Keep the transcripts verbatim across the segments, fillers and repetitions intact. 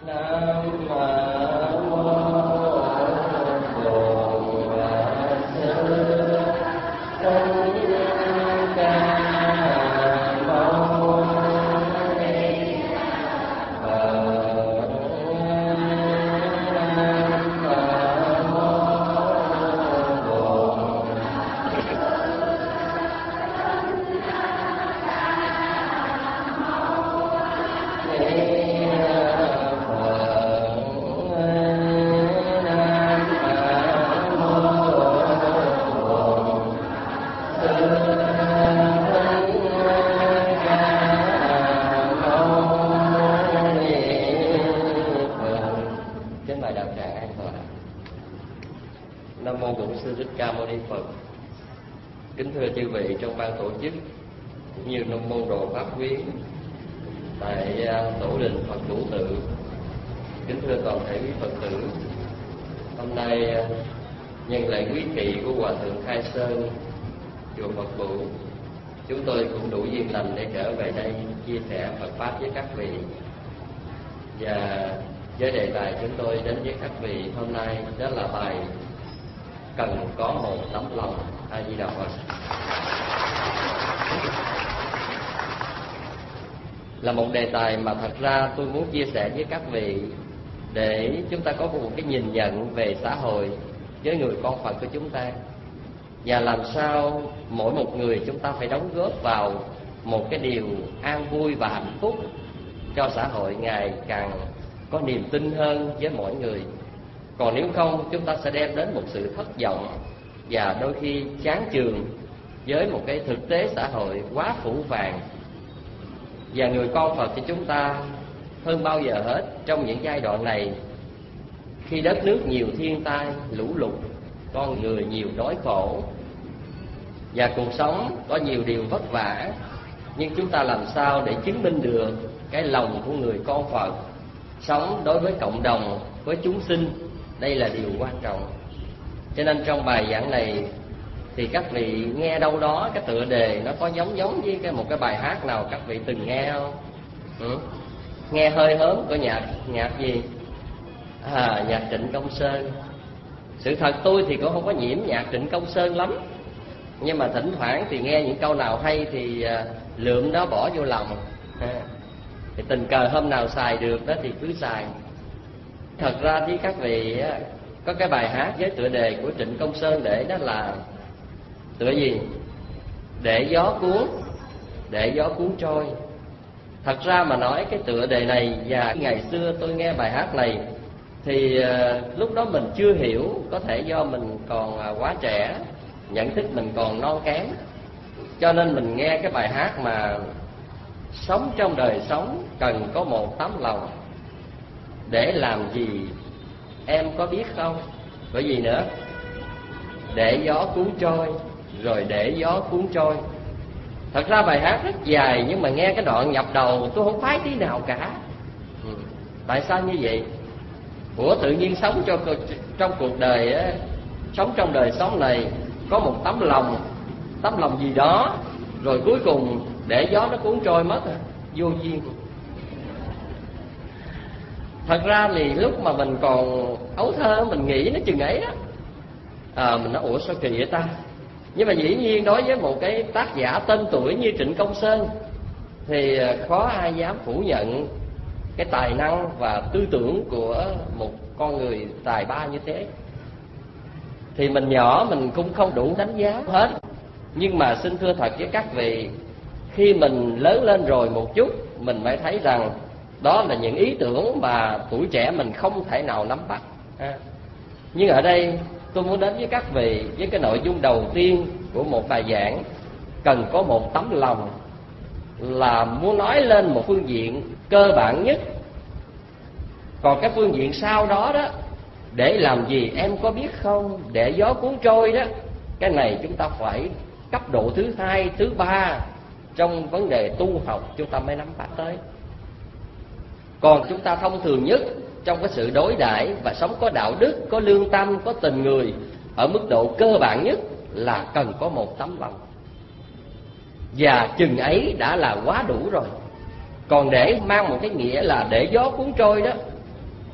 Nam mô Bổn Sư Thích Ca Mâu Ni Phật. Nam mô Bổn Nam mô Bổn Sư Thích Ca Mâu Ni Phật. Kính thưa chư vị trong ban tổ chức cũng như trong môn đồ pháp quyến tại tổ đình Phật Vũ Tự. Kính thưa toàn thể quý Phật tử, hôm nay nhân lễ quý kỵ của Hòa thượng Khai Sơn chùa Phật Vũ, chúng tôi cũng đủ duyên lành để trở về đây chia sẻ Phật pháp với các vị. Và với đề tài chúng tôi đến với các vị hôm nay đó là bài cần có một tấm lòng. A Di Đà Phật. Là một đề tài mà thật ra tôi muốn chia sẻ với các vị để chúng ta có một cái nhìn nhận về xã hội với người con Phật của chúng ta, và làm sao mỗi một người chúng ta phải đóng góp vào một cái điều an vui và hạnh phúc cho xã hội ngày càng có niềm tin hơn với mỗi người. Còn nếu không, chúng ta sẽ đem đến một sự thất vọng và đôi khi chán chường với một cái thực tế xã hội quá phủ phàng. Và người con Phật của chúng ta hơn bao giờ hết trong những giai đoạn này, khi đất nước nhiều thiên tai, lũ lụt, con người nhiều đói khổ và cuộc sống có nhiều điều vất vả, nhưng chúng ta làm sao để chứng minh được cái lòng của người con Phật sống đối với cộng đồng, với chúng sinh. Đây là điều quan trọng. Cho nên trong bài giảng này thì các vị nghe đâu đó cái tựa đề nó có giống giống với cái một cái bài hát nào các vị từng nghe không? Ừ? Nghe hơi hớm của nhạc nhạc gì? À, nhạc Trịnh Công Sơn. Sự thật tôi thì cũng không có nhiễm nhạc Trịnh Công Sơn lắm, nhưng mà thỉnh thoảng thì nghe những câu nào hay thì lượm nó bỏ vô lòng. À, thì tình cờ hôm nào xài được đó thì cứ xài. Thật ra thì các vị có cái bài hát với tựa đề của Trịnh Công Sơn để đó là tựa gì? Để gió cuốn, để gió cuốn trôi. Thật ra mà nói cái tựa đề này, và ngày xưa tôi nghe bài hát này thì uh, lúc đó mình chưa hiểu, có thể do mình còn uh, quá trẻ, nhận thức mình còn non kém, cho nên mình nghe cái bài hát mà sống trong đời sống cần có một tấm lòng. Để làm gì em có biết không? Bởi vì nữa, để gió cuốn trôi, rồi để gió cuốn trôi. Thật ra bài hát rất dài, nhưng mà nghe cái đoạn nhập đầu tôi không phái tí nào cả. ừ. Tại sao như vậy? Ủa tự nhiên sống cho trong cuộc đời á, sống trong đời sống này có một tấm lòng, tấm lòng gì đó, rồi cuối cùng để gió nó cuốn trôi mất à? Vô duyên. Thật ra thì lúc mà mình còn ấu thơ mình nghĩ nó chừng ấy đó, à, mình nói ủa sao kỳ vậy ta. Nhưng mà dĩ nhiên đối với một cái tác giả tên tuổi như Trịnh Công Sơn thì khó ai dám phủ nhận cái tài năng và tư tưởng của một con người tài ba như thế. Thì mình nhỏ mình cũng không đủ đánh giá hết. Nhưng mà xin thưa thật với các vị, khi mình lớn lên rồi một chút, mình mới thấy rằng đó là những ý tưởng mà tuổi trẻ mình không thể nào nắm bắt. Nhưng ở đây tôi muốn đến với các vị với cái nội dung đầu tiên của một bài giảng, cần có một tấm lòng, là muốn nói lên một phương diện cơ bản nhất. Còn cái phương diện sau đó đó, để làm gì em có biết không, để gió cuốn trôi đó, cái này chúng ta phải cấp độ thứ hai, thứ ba trong vấn đề tu học chúng ta mới nắm bắt tới. Còn chúng ta thông thường nhất trong cái sự đối đãi và sống có đạo đức, có lương tâm, có tình người, ở mức độ cơ bản nhất là cần có một tấm lòng. Và chừng ấy đã là quá đủ rồi. Còn để mang một cái nghĩa là để gió cuốn trôi đó,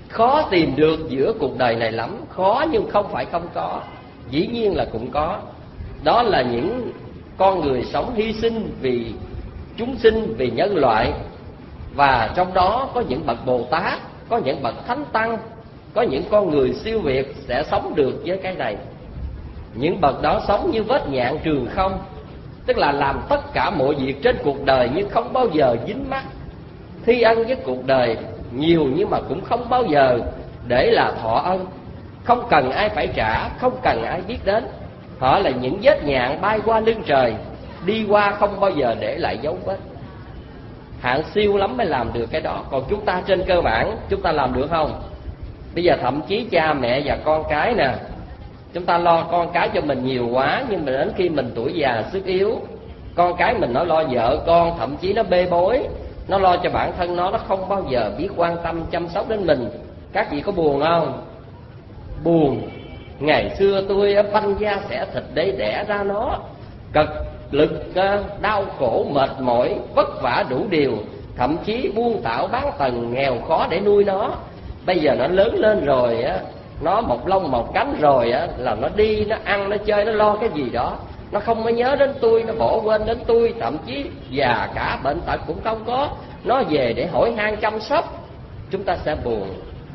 Khó tìm được giữa cuộc đời này lắm. Khó nhưng không phải không có, dĩ nhiên là cũng có. Đó là những con người sống hy sinh vì chúng sinh, vì nhân loại. Và trong đó có những bậc Bồ Tát, có những bậc Thánh Tăng, có những con người siêu việt sẽ sống được với cái này. Những bậc đó sống như vết nhạn trường không, tức là làm tất cả mọi việc trên cuộc đời nhưng không bao giờ dính mắc, thi ân với cuộc đời nhiều nhưng mà cũng không bao giờ để là thọ ân, không cần ai phải trả, không cần ai biết đến. Họ là những vết nhạn bay qua lưng trời, đi qua không bao giờ để lại dấu vết. Hạng siêu lắm mới làm được cái đó. Còn chúng ta trên cơ bản chúng ta làm được không? Bây giờ thậm chí cha mẹ và con cái nè, chúng ta lo con cái cho mình nhiều quá, nhưng mà đến khi mình tuổi già sức yếu, con cái mình nó lo vợ con, thậm chí nó bê bối, nó lo cho bản thân nó, nó không bao giờ biết quan tâm chăm sóc đến mình. Các vị có buồn không? Buồn. Ngày xưa tôi banh da xẻ thịt để đẻ ra nó, cực lực, đau khổ, mệt mỏi, vất vả đủ điều, thậm chí buôn tảo bán tần, nghèo khó để nuôi nó. Bây giờ nó lớn lên rồi á, nó một lông một cánh rồi á, là nó đi, nó ăn, nó chơi, nó lo cái gì đó, nó không có nhớ đến tôi, nó bỏ quên đến tôi, thậm chí già cả bệnh tật cũng không có, nó về để hỏi han chăm sóc. Chúng ta sẽ buồn.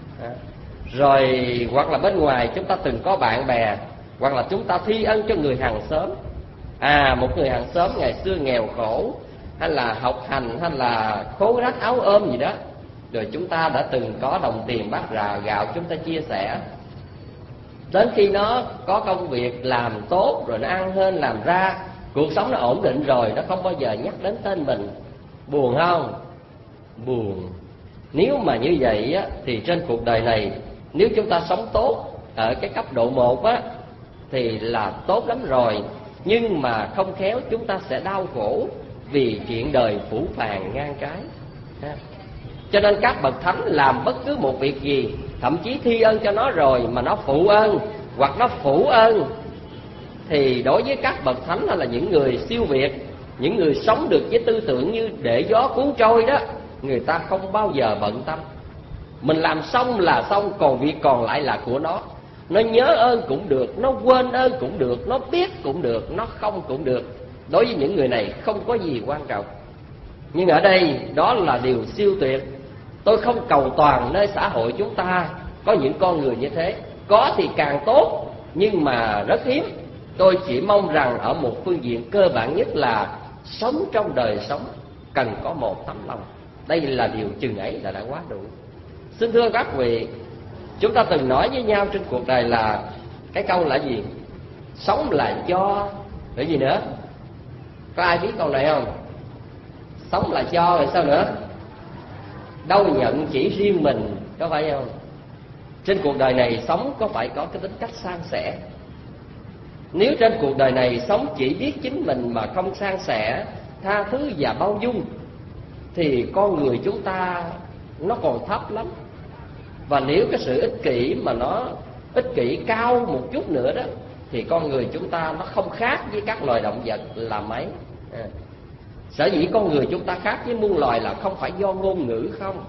Rồi hoặc là bên ngoài chúng ta từng có bạn bè, hoặc là chúng ta thi ân cho người hàng xóm. À, một người hàng xóm ngày xưa nghèo khổ, hay là học hành, hay là khố rách áo ôm gì đó, rồi chúng ta đã từng có đồng tiền bát rà gạo chúng ta chia sẻ. Đến khi nó có công việc làm tốt rồi, nó ăn hên làm ra, cuộc sống nó ổn định rồi, nó không bao giờ nhắc đến tên mình. Buồn không? Buồn. Nếu mà như vậy á, thì trên cuộc đời này, nếu chúng ta sống tốt ở cái cấp độ một á, thì là tốt lắm rồi. Nhưng mà không khéo chúng ta sẽ đau khổ vì chuyện đời phủ phàng ngang trái. Cho nên các bậc thánh làm bất cứ một việc gì, thậm chí thi ân cho nó rồi mà nó phụ ơn hoặc nó phủ ơn, thì đối với các bậc thánh là những người siêu việt, những người sống được với tư tưởng như để gió cuốn trôi đó, người ta không bao giờ bận tâm. Mình làm xong là xong, còn việc còn lại là của nó. Nó nhớ ơn cũng được, nó quên ơn cũng được, nó biết cũng được, nó không cũng được. Đối với những người này không có gì quan trọng. Nhưng ở đây đó là điều siêu tuyệt. Tôi không cầu toàn nơi xã hội chúng ta có những con người như thế. Có thì càng tốt, nhưng mà rất hiếm. Tôi chỉ mong rằng ở một phương diện cơ bản nhất là sống trong đời sống cần có một tấm lòng. Đây là điều chừng ấy là đã quá đủ. Xin thưa các vị, chúng ta từng nói với nhau trên cuộc đời là cái câu là gì? Sống là cho, để gì nữa? Có ai biết câu này không? Sống là cho rồi sao nữa? Đâu nhận chỉ riêng mình, có phải không? Trên cuộc đời này sống có phải có cái tính cách san sẻ. Nếu trên cuộc đời này sống chỉ biết chính mình mà không san sẻ, tha thứ và bao dung, thì con người chúng ta nó còn thấp lắm. Và nếu cái sự ích kỷ mà nó ích kỷ cao một chút nữa đó, thì con người chúng ta nó không khác với các loài động vật là mấy. à. Sở dĩ con người chúng ta khác với muôn loài là không phải do ngôn ngữ không.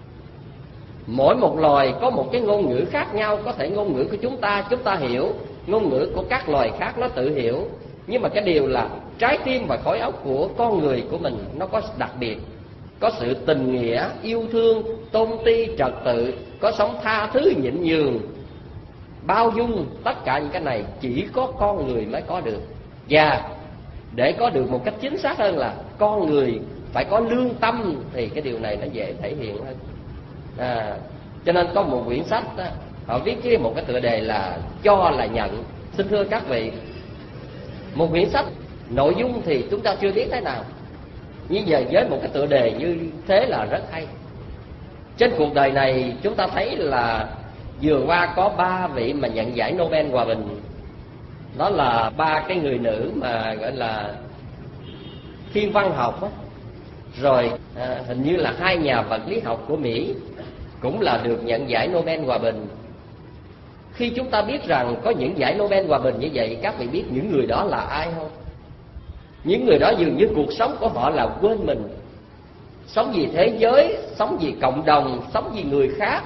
Mỗi một loài có một cái ngôn ngữ khác nhau. Có thể ngôn ngữ của chúng ta chúng ta hiểu, ngôn ngữ của các loài khác nó tự hiểu. Nhưng mà cái điều là trái tim và khối óc của con người của mình nó có đặc biệt, có sự tình nghĩa, yêu thương, tôn ti, trật tự, có sống tha thứ, nhịn nhường, bao dung. Tất cả những cái này chỉ có con người mới có được. Và để có được một cách chính xác hơn là con người phải có lương tâm, thì cái điều này nó dễ thể hiện hơn. à, Cho nên có một quyển sách đó, họ viết với một cái tựa đề là cho là nhận. Xin thưa các vị, một quyển sách nội dung thì chúng ta chưa biết thế nào, nhưng giờ với một cái tựa đề như thế là rất hay. Trên cuộc đời này chúng ta thấy là vừa qua có ba vị mà nhận giải Nobel Hòa Bình. Đó là ba cái người nữ mà gọi là thiên văn học á. Rồi à, hình như là hai nhà vật lý học của Mỹ cũng là được nhận giải Nobel Hòa Bình. Khi chúng ta biết rằng có những giải Nobel Hòa Bình như vậy, các vị biết những người đó là ai không? Những người đó dường như cuộc sống của họ là quên mình, sống vì thế giới, sống vì cộng đồng, sống vì người khác,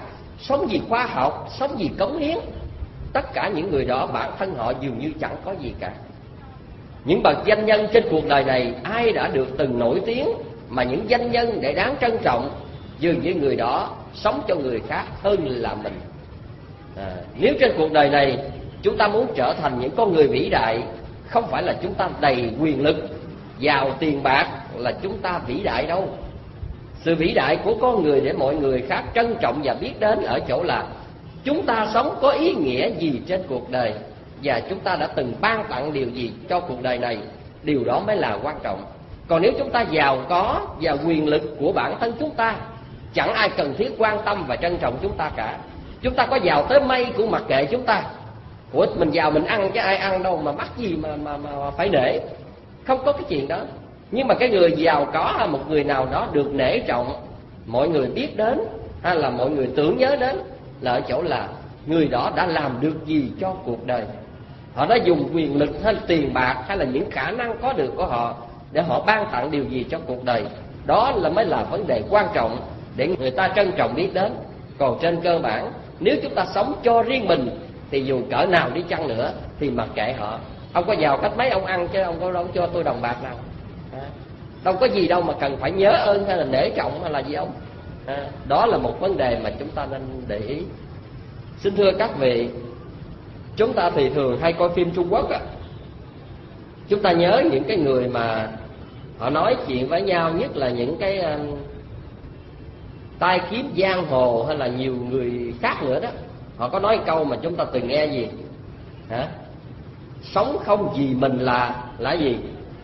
sống vì khoa học, sống vì cống hiến. Tất cả những người đó bản thân họ dường như chẳng có gì cả. Những bậc danh nhân trên cuộc đời này, ai đã được từng nổi tiếng mà những danh nhân để đáng trân trọng, dường như người đó sống cho người khác hơn là mình. à, Nếu trên cuộc đời này chúng ta muốn trở thành những con người vĩ đại, không phải là chúng ta đầy quyền lực, giàu tiền bạc là chúng ta vĩ đại đâu. Sự vĩ đại của con người để mọi người khác trân trọng và biết đến ở chỗ là chúng ta sống có ý nghĩa gì trên cuộc đời, và chúng ta đã từng ban tặng điều gì cho cuộc đời này. Điều đó mới là quan trọng. Còn nếu chúng ta giàu có và quyền lực của bản thân chúng ta, chẳng ai cần thiết quan tâm và trân trọng chúng ta cả. Chúng ta có giàu tới mây cũng mặc kệ chúng ta. Ủa, mình giàu mình ăn chứ ai ăn đâu mà mắc gì mà, mà, mà phải nể. Không có cái chuyện đó. Nhưng mà cái người giàu có hay một người nào đó được nể trọng, mọi người biết đến, hay là mọi người tưởng nhớ đến, là ở chỗ là người đó đã làm được gì cho cuộc đời. Họ đã dùng quyền lực hay tiền bạc hay là những khả năng có được của họ để họ ban tặng điều gì cho cuộc đời. Đó là mới là vấn đề quan trọng để người ta trân trọng biết đến. Còn trên cơ bản, nếu chúng ta sống cho riêng mình thì dù cỡ nào đi chăng nữa thì mặc kệ họ. Ông có giàu cách mấy ông ăn chứ ông có đâu cho tôi đồng bạc nào. à, Đâu có gì đâu mà cần phải nhớ ơn hay là nể trọng hay là gì ông. à, Đó là một vấn đề mà chúng ta nên để ý. Xin thưa các vị, chúng ta thì thường hay coi phim Trung Quốc á. Chúng ta nhớ những cái người mà họ nói chuyện với nhau, nhất là những cái uh, tai kiếm giang hồ hay là nhiều người khác nữa đó. Họ có nói câu mà chúng ta từng nghe gì? Hả? Sống không vì mình là là gì?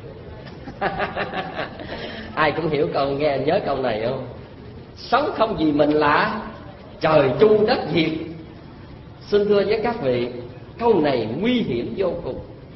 Ai cũng hiểu câu, nghe nhớ câu này không? Sống không vì mình là trời chu đất diệt. Xin thưa với các vị, câu này nguy hiểm vô cùng.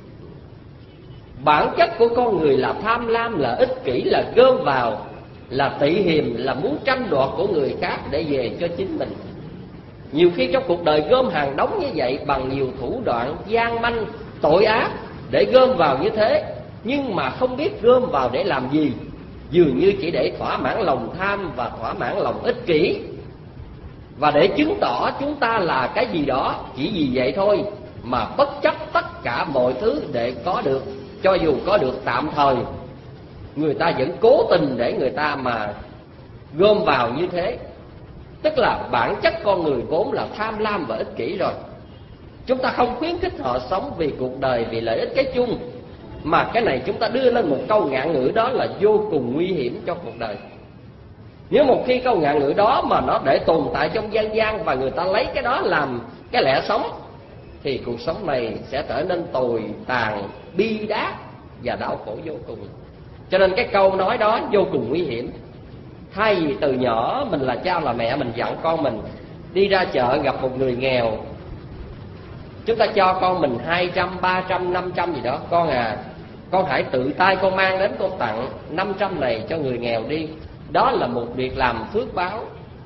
Bản chất của con người là tham lam, là ích kỷ, là gom vào, là tị hiềm, là muốn tranh đoạt của người khác để về cho chính mình. Nhiều khi trong cuộc đời gom hàng đống như vậy bằng nhiều thủ đoạn gian manh, tội ác để gom vào như thế, nhưng mà không biết gom vào để làm gì. Dường như chỉ để thỏa mãn lòng tham và thỏa mãn lòng ích kỷ, và để chứng tỏ chúng ta là cái gì đó. Chỉ vì vậy thôi mà bất chấp tất cả mọi thứ để có được, cho dù có được tạm thời, người ta vẫn cố tình để người ta mà gom vào như thế. Tức là bản chất con người vốn là tham lam và ích kỷ rồi. Chúng ta không khuyến khích họ sống vì cuộc đời, vì lợi ích cái chung, mà cái này chúng ta đưa lên một câu ngạn ngữ, đó là vô cùng nguy hiểm cho cuộc đời. Nếu một khi câu ngạn ngữ đó mà nó để tồn tại trong dân gian và người ta lấy cái đó làm cái lẽ sống, thì cuộc sống này sẽ trở nên tồi tàn, bi đát và đau khổ vô cùng. Cho nên cái câu nói đó vô cùng nguy hiểm. Thay vì từ nhỏ mình là cha là mẹ, mình dặn con mình đi ra chợ gặp một người nghèo, chúng ta cho con mình hai trăm, ba trăm, năm trăm gì đó. Con à, con hãy tự tay con mang đến, con tặng năm trăm này cho người nghèo đi. Đó là một việc làm phước báo.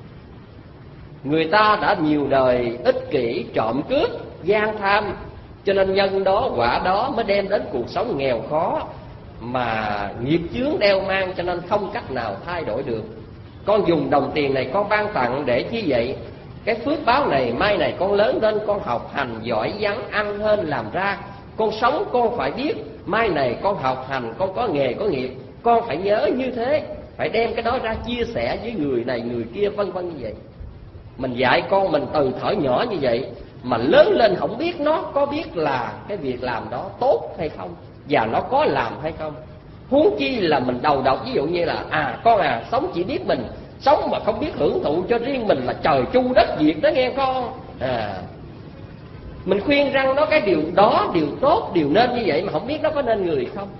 Người ta đã nhiều đời ích kỷ, trộm cướp, gian tham, cho nên nhân đó quả đó mới đem đến cuộc sống nghèo khó mà nghiệp chướng đeo mang, cho nên không cách nào thay đổi được. Con dùng đồng tiền này con ban tặng để chi vậy? Cái phước báo này mai này con lớn lên, con học hành giỏi giắng, ăn hơn làm ra, con sống con phải biết mai này con học hành, con có nghề có nghiệp, con phải nhớ như thế, phải đem cái đó ra chia sẻ với người này người kia, vân vân như vậy. Mình dạy con mình từ thuở nhỏ như vậy, mà lớn lên không biết nó có biết là cái việc làm đó tốt hay không, và nó có làm hay không. Huống chi là mình đầu độc, ví dụ như là à con à, sống chỉ biết mình, sống mà không biết hưởng thụ cho riêng mình là trời chu đất diệt đó nghe con. à Mình khuyên rằng nó cái điều đó, điều tốt, điều nên như vậy mà không biết nó có nên người không.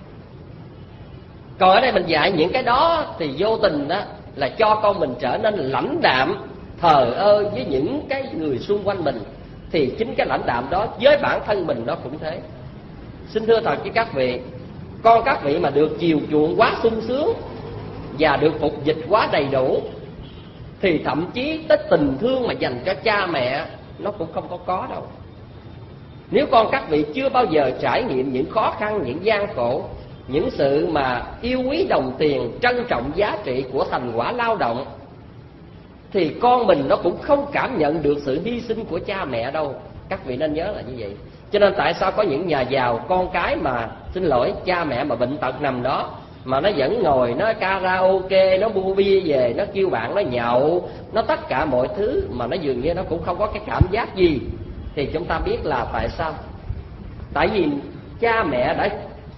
Còn ở đây mình dạy những cái đó thì vô tình đó là cho con mình trở nên lãnh đạm, thờ ơ với những cái người xung quanh mình. Thì chính cái lãnh đạm đó với bản thân mình nó cũng thế. Xin thưa thật với các vị, con các vị mà được chiều chuộng quá sung sướng và được phục dịch quá đầy đủ, thì thậm chí tới tình thương mà dành cho cha mẹ nó cũng không có có đâu. Nếu con các vị chưa bao giờ trải nghiệm những khó khăn, những gian khổ, những sự mà yêu quý đồng tiền, trân trọng giá trị của thành quả lao động, thì con mình nó cũng không cảm nhận được sự hy sinh của cha mẹ đâu. Các vị nên nhớ là như vậy. Cho nên tại sao có những nhà giàu con cái mà xin lỗi cha mẹ mà bệnh tật nằm đó mà nó vẫn ngồi nó karaoke, nó mua bia về, nó kêu bạn nó nhậu, nó tất cả mọi thứ mà nó dường như nó cũng không có cái cảm giác gì, thì chúng ta biết là tại sao? Tại vì cha mẹ đã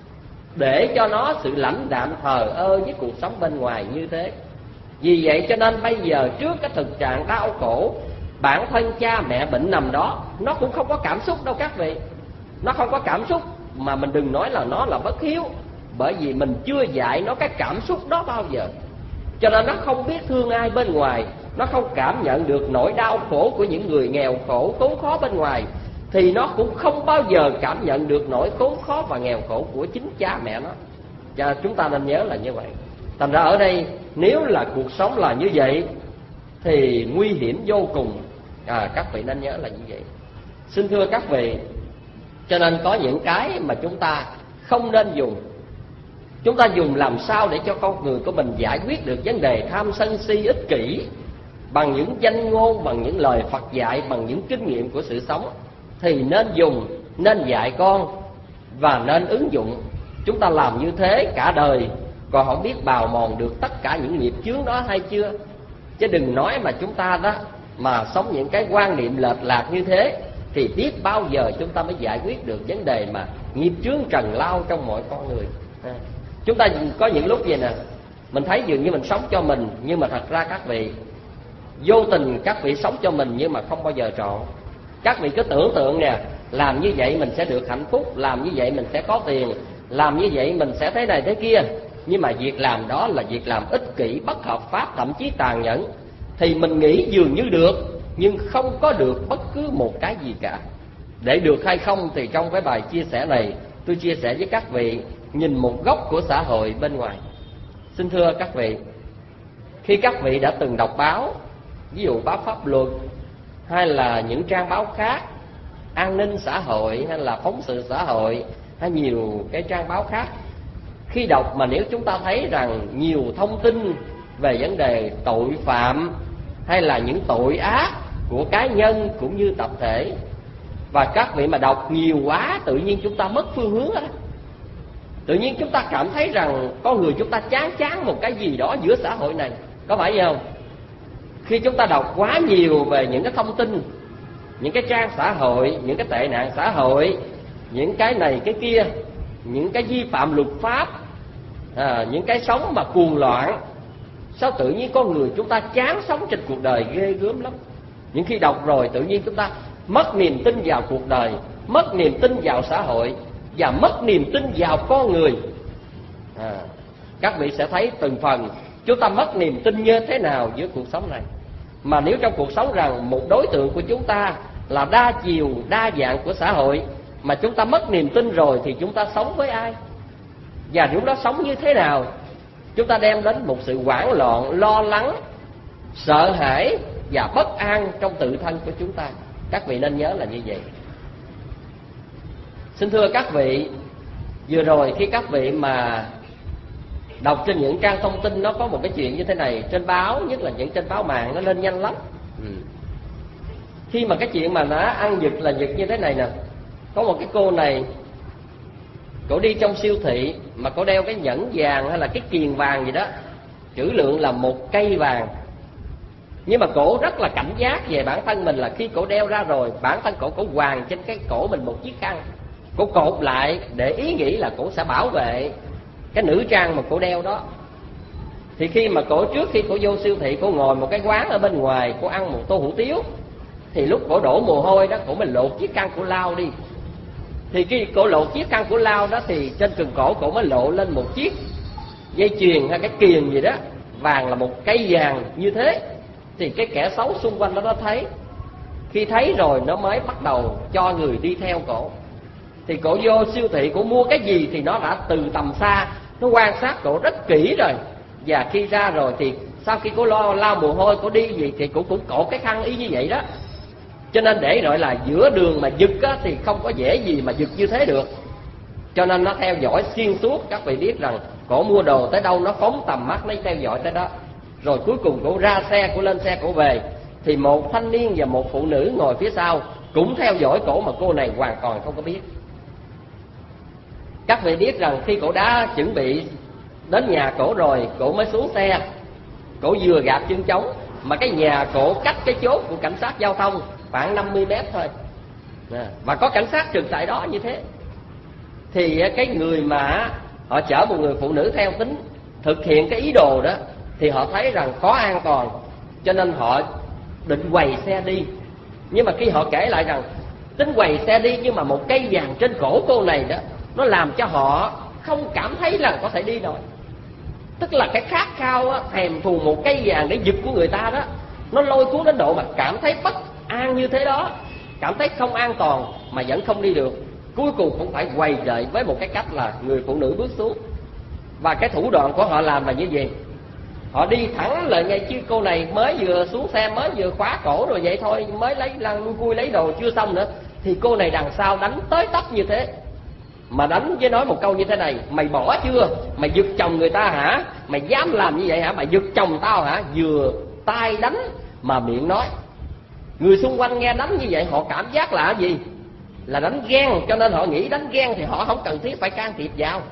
để cho nó sự lãnh đạm thờ ơ với cuộc sống bên ngoài như thế. Vì vậy cho nên bây giờ trước cái thực trạng đau khổ, bản thân cha mẹ bệnh nằm đó, nó cũng không có cảm xúc đâu các vị. Nó không có cảm xúc, mà mình đừng nói là nó là bất hiếu, bởi vì mình chưa dạy nó cái cảm xúc đó bao giờ. Cho nên nó không biết thương ai bên ngoài, nó không cảm nhận được nỗi đau khổ của những người nghèo khổ, khốn khó bên ngoài, thì nó cũng không bao giờ cảm nhận được nỗi khốn khó và nghèo khổ của chính cha mẹ nó. Cho chúng ta nên nhớ là như vậy. Thành ra ở đây nếu là cuộc sống là như vậy thì nguy hiểm vô cùng. à, Các vị nên nhớ là như vậy. Xin thưa các vị, cho nên có những cái mà chúng ta không nên dùng. Chúng ta dùng làm sao để cho con người của mình giải quyết được vấn đề tham sân si ích kỷ bằng những danh ngôn, bằng những lời Phật dạy, bằng những kinh nghiệm của sự sống, thì nên dùng, nên dạy con và nên ứng dụng. Chúng ta làm như thế cả đời còn không biết bào mòn được tất cả những nghiệp chướng đó hay chưa. Chứ đừng nói mà chúng ta đó mà sống những cái quan niệm lệch lạc như thế, thì biết bao giờ chúng ta mới giải quyết được vấn đề mà nghiệp chướng trần lao trong mọi con người. à. Chúng ta có những lúc vậy nè, mình thấy dường như mình sống cho mình, nhưng mà thật ra các vị vô tình các vị sống cho mình nhưng mà không bao giờ trọn. Các vị cứ tưởng tượng nè, làm như vậy mình sẽ được hạnh phúc, làm như vậy mình sẽ có tiền, làm như vậy mình sẽ thế này thế kia. Nhưng mà việc làm đó là việc làm ích kỷ, bất hợp pháp, thậm chí tàn nhẫn. Thì mình nghĩ dường như được, nhưng không có được bất cứ một cái gì cả. Để được hay không thì trong cái bài chia sẻ này tôi chia sẻ với các vị nhìn một góc của xã hội bên ngoài. Xin thưa các vị, khi các vị đã từng đọc báo, ví dụ báo Pháp Luật hay là những trang báo khác, an ninh xã hội hay là phóng sự xã hội hay nhiều cái trang báo khác, khi đọc mà nếu chúng ta thấy rằng nhiều thông tin về vấn đề tội phạm hay là những tội ác của cá nhân cũng như tập thể, và các vị mà đọc nhiều quá tự nhiên chúng ta mất phương hướng đó. Tự nhiên chúng ta cảm thấy rằng con người chúng ta chán chán một cái gì đó giữa xã hội này, có phải vậy không? Khi chúng ta đọc quá nhiều về những cái thông tin, những cái trang xã hội, những cái tệ nạn xã hội, những cái này cái kia, những cái vi phạm luật pháp, à, những cái sống mà cuồng loạn, sao tự nhiên con người chúng ta chán sống trên cuộc đời ghê gớm lắm. Những khi đọc rồi tự nhiên chúng ta mất niềm tin vào cuộc đời, mất niềm tin vào xã hội và mất niềm tin vào con người. à, Các vị sẽ thấy từng phần chúng ta mất niềm tin như thế nào giữa cuộc sống này. Mà nếu trong cuộc sống rằng một đối tượng của chúng ta là đa chiều, đa dạng của xã hội, mà chúng ta mất niềm tin rồi thì chúng ta sống với ai? Và lúc đó sống như thế nào? Chúng ta đem đến một sự hoảng loạn, lo lắng, sợ hãi và bất an trong tự thân của chúng ta. Các vị nên nhớ là như vậy. Xin thưa các vị, vừa rồi khi các vị mà đọc trên những trang thông tin, nó có một cái chuyện như thế này trên báo, nhất là những trên báo mạng, nó lên nhanh lắm. ừ. Khi mà cái chuyện mà nó ăn giật là giật như thế này nè, có một cái cô này, cổ đi trong siêu thị mà cổ đeo cái nhẫn vàng hay là cái kiềng vàng gì đó, trữ lượng là một cây vàng. Nhưng mà cổ rất là cảnh giác về bản thân mình, là khi cổ đeo ra rồi, bản thân cổ cổ quàng trên cái cổ mình một chiếc khăn, cổ cột lại để ý nghĩ là cổ sẽ bảo vệ cái nữ trang mà cổ đeo đó. Thì khi mà cổ trước khi cổ vô siêu thị, cổ ngồi một cái quán ở bên ngoài, cổ ăn một tô hủ tiếu, thì lúc cổ đổ mồ hôi đó, cổ mới lột chiếc khăn cổ lau đi. Thì khi cổ lột chiếc khăn cổ lau đó, thì trên cần cổ cổ mới lộ lên một chiếc dây chuyền hay cái kiềng gì đó, vàng là một cây vàng như thế. Thì cái kẻ xấu xung quanh đó nó thấy, khi thấy rồi nó mới bắt đầu cho người đi theo cổ. Thì cổ vô siêu thị, cổ mua cái gì thì nó đã từ tầm xa nó quan sát cổ rất kỹ rồi. Và khi ra rồi thì sau khi cổ lo lau mồ hôi, cổ đi gì thì cổ cũng cột cái khăn y như vậy đó. Cho nên để gọi là giữa đường mà giật á, thì không có dễ gì mà giật như thế được. Cho nên nó theo dõi xuyên suốt. Các vị biết rằng cổ mua đồ tới đâu nó phóng tầm mắt, nó theo dõi tới đó. Rồi cuối cùng cổ ra xe, cổ lên xe, cổ về. Thì một thanh niên và một phụ nữ ngồi phía sau cũng theo dõi cổ mà cô này hoàn toàn không có biết. Các vị biết rằng khi cổ đã chuẩn bị đến nhà cổ rồi, cổ mới xuống xe. Cổ vừa gạt chân trống mà cái nhà cổ cách cái chốt của cảnh sát giao thông khoảng năm mươi mét thôi, và có cảnh sát trực tại đó như thế. Thì cái người mà họ chở một người phụ nữ theo tính thực hiện cái ý đồ đó, thì họ thấy rằng khó an toàn, cho nên họ định quầy xe đi. Nhưng mà khi họ kể lại rằng tính quầy xe đi, nhưng mà một cây vàng trên cổ cô này đó, nó làm cho họ không cảm thấy là có thể đi nổi. Tức là cái khát khao á, thèm thuồng một cây vàng để giật của người ta đó, nó lôi cuốn đến độ mà cảm thấy bất an như thế đó, cảm thấy không an toàn mà vẫn không đi được. Cuối cùng cũng phải quầy đợi với một cái cách là người phụ nữ bước xuống. Và cái thủ đoạn của họ làm là như vậy. Họ đi thẳng lại ngay, chứ cô này mới vừa xuống xe, mới vừa khóa cổ rồi vậy thôi, mới lấy lăn lui cui lấy đồ chưa xong nữa, thì cô này đằng sau đánh tới tấp như thế. Mà đánh với nói một câu như thế này: mày bỏ chưa? Mày giật chồng người ta hả? Mày dám làm như vậy hả? Mày giật chồng tao hả? Vừa tay đánh mà miệng nói. Người xung quanh nghe đánh như vậy họ cảm giác là gì? Là đánh ghen, cho nên họ nghĩ đánh ghen thì họ không cần thiết phải can thiệp vào.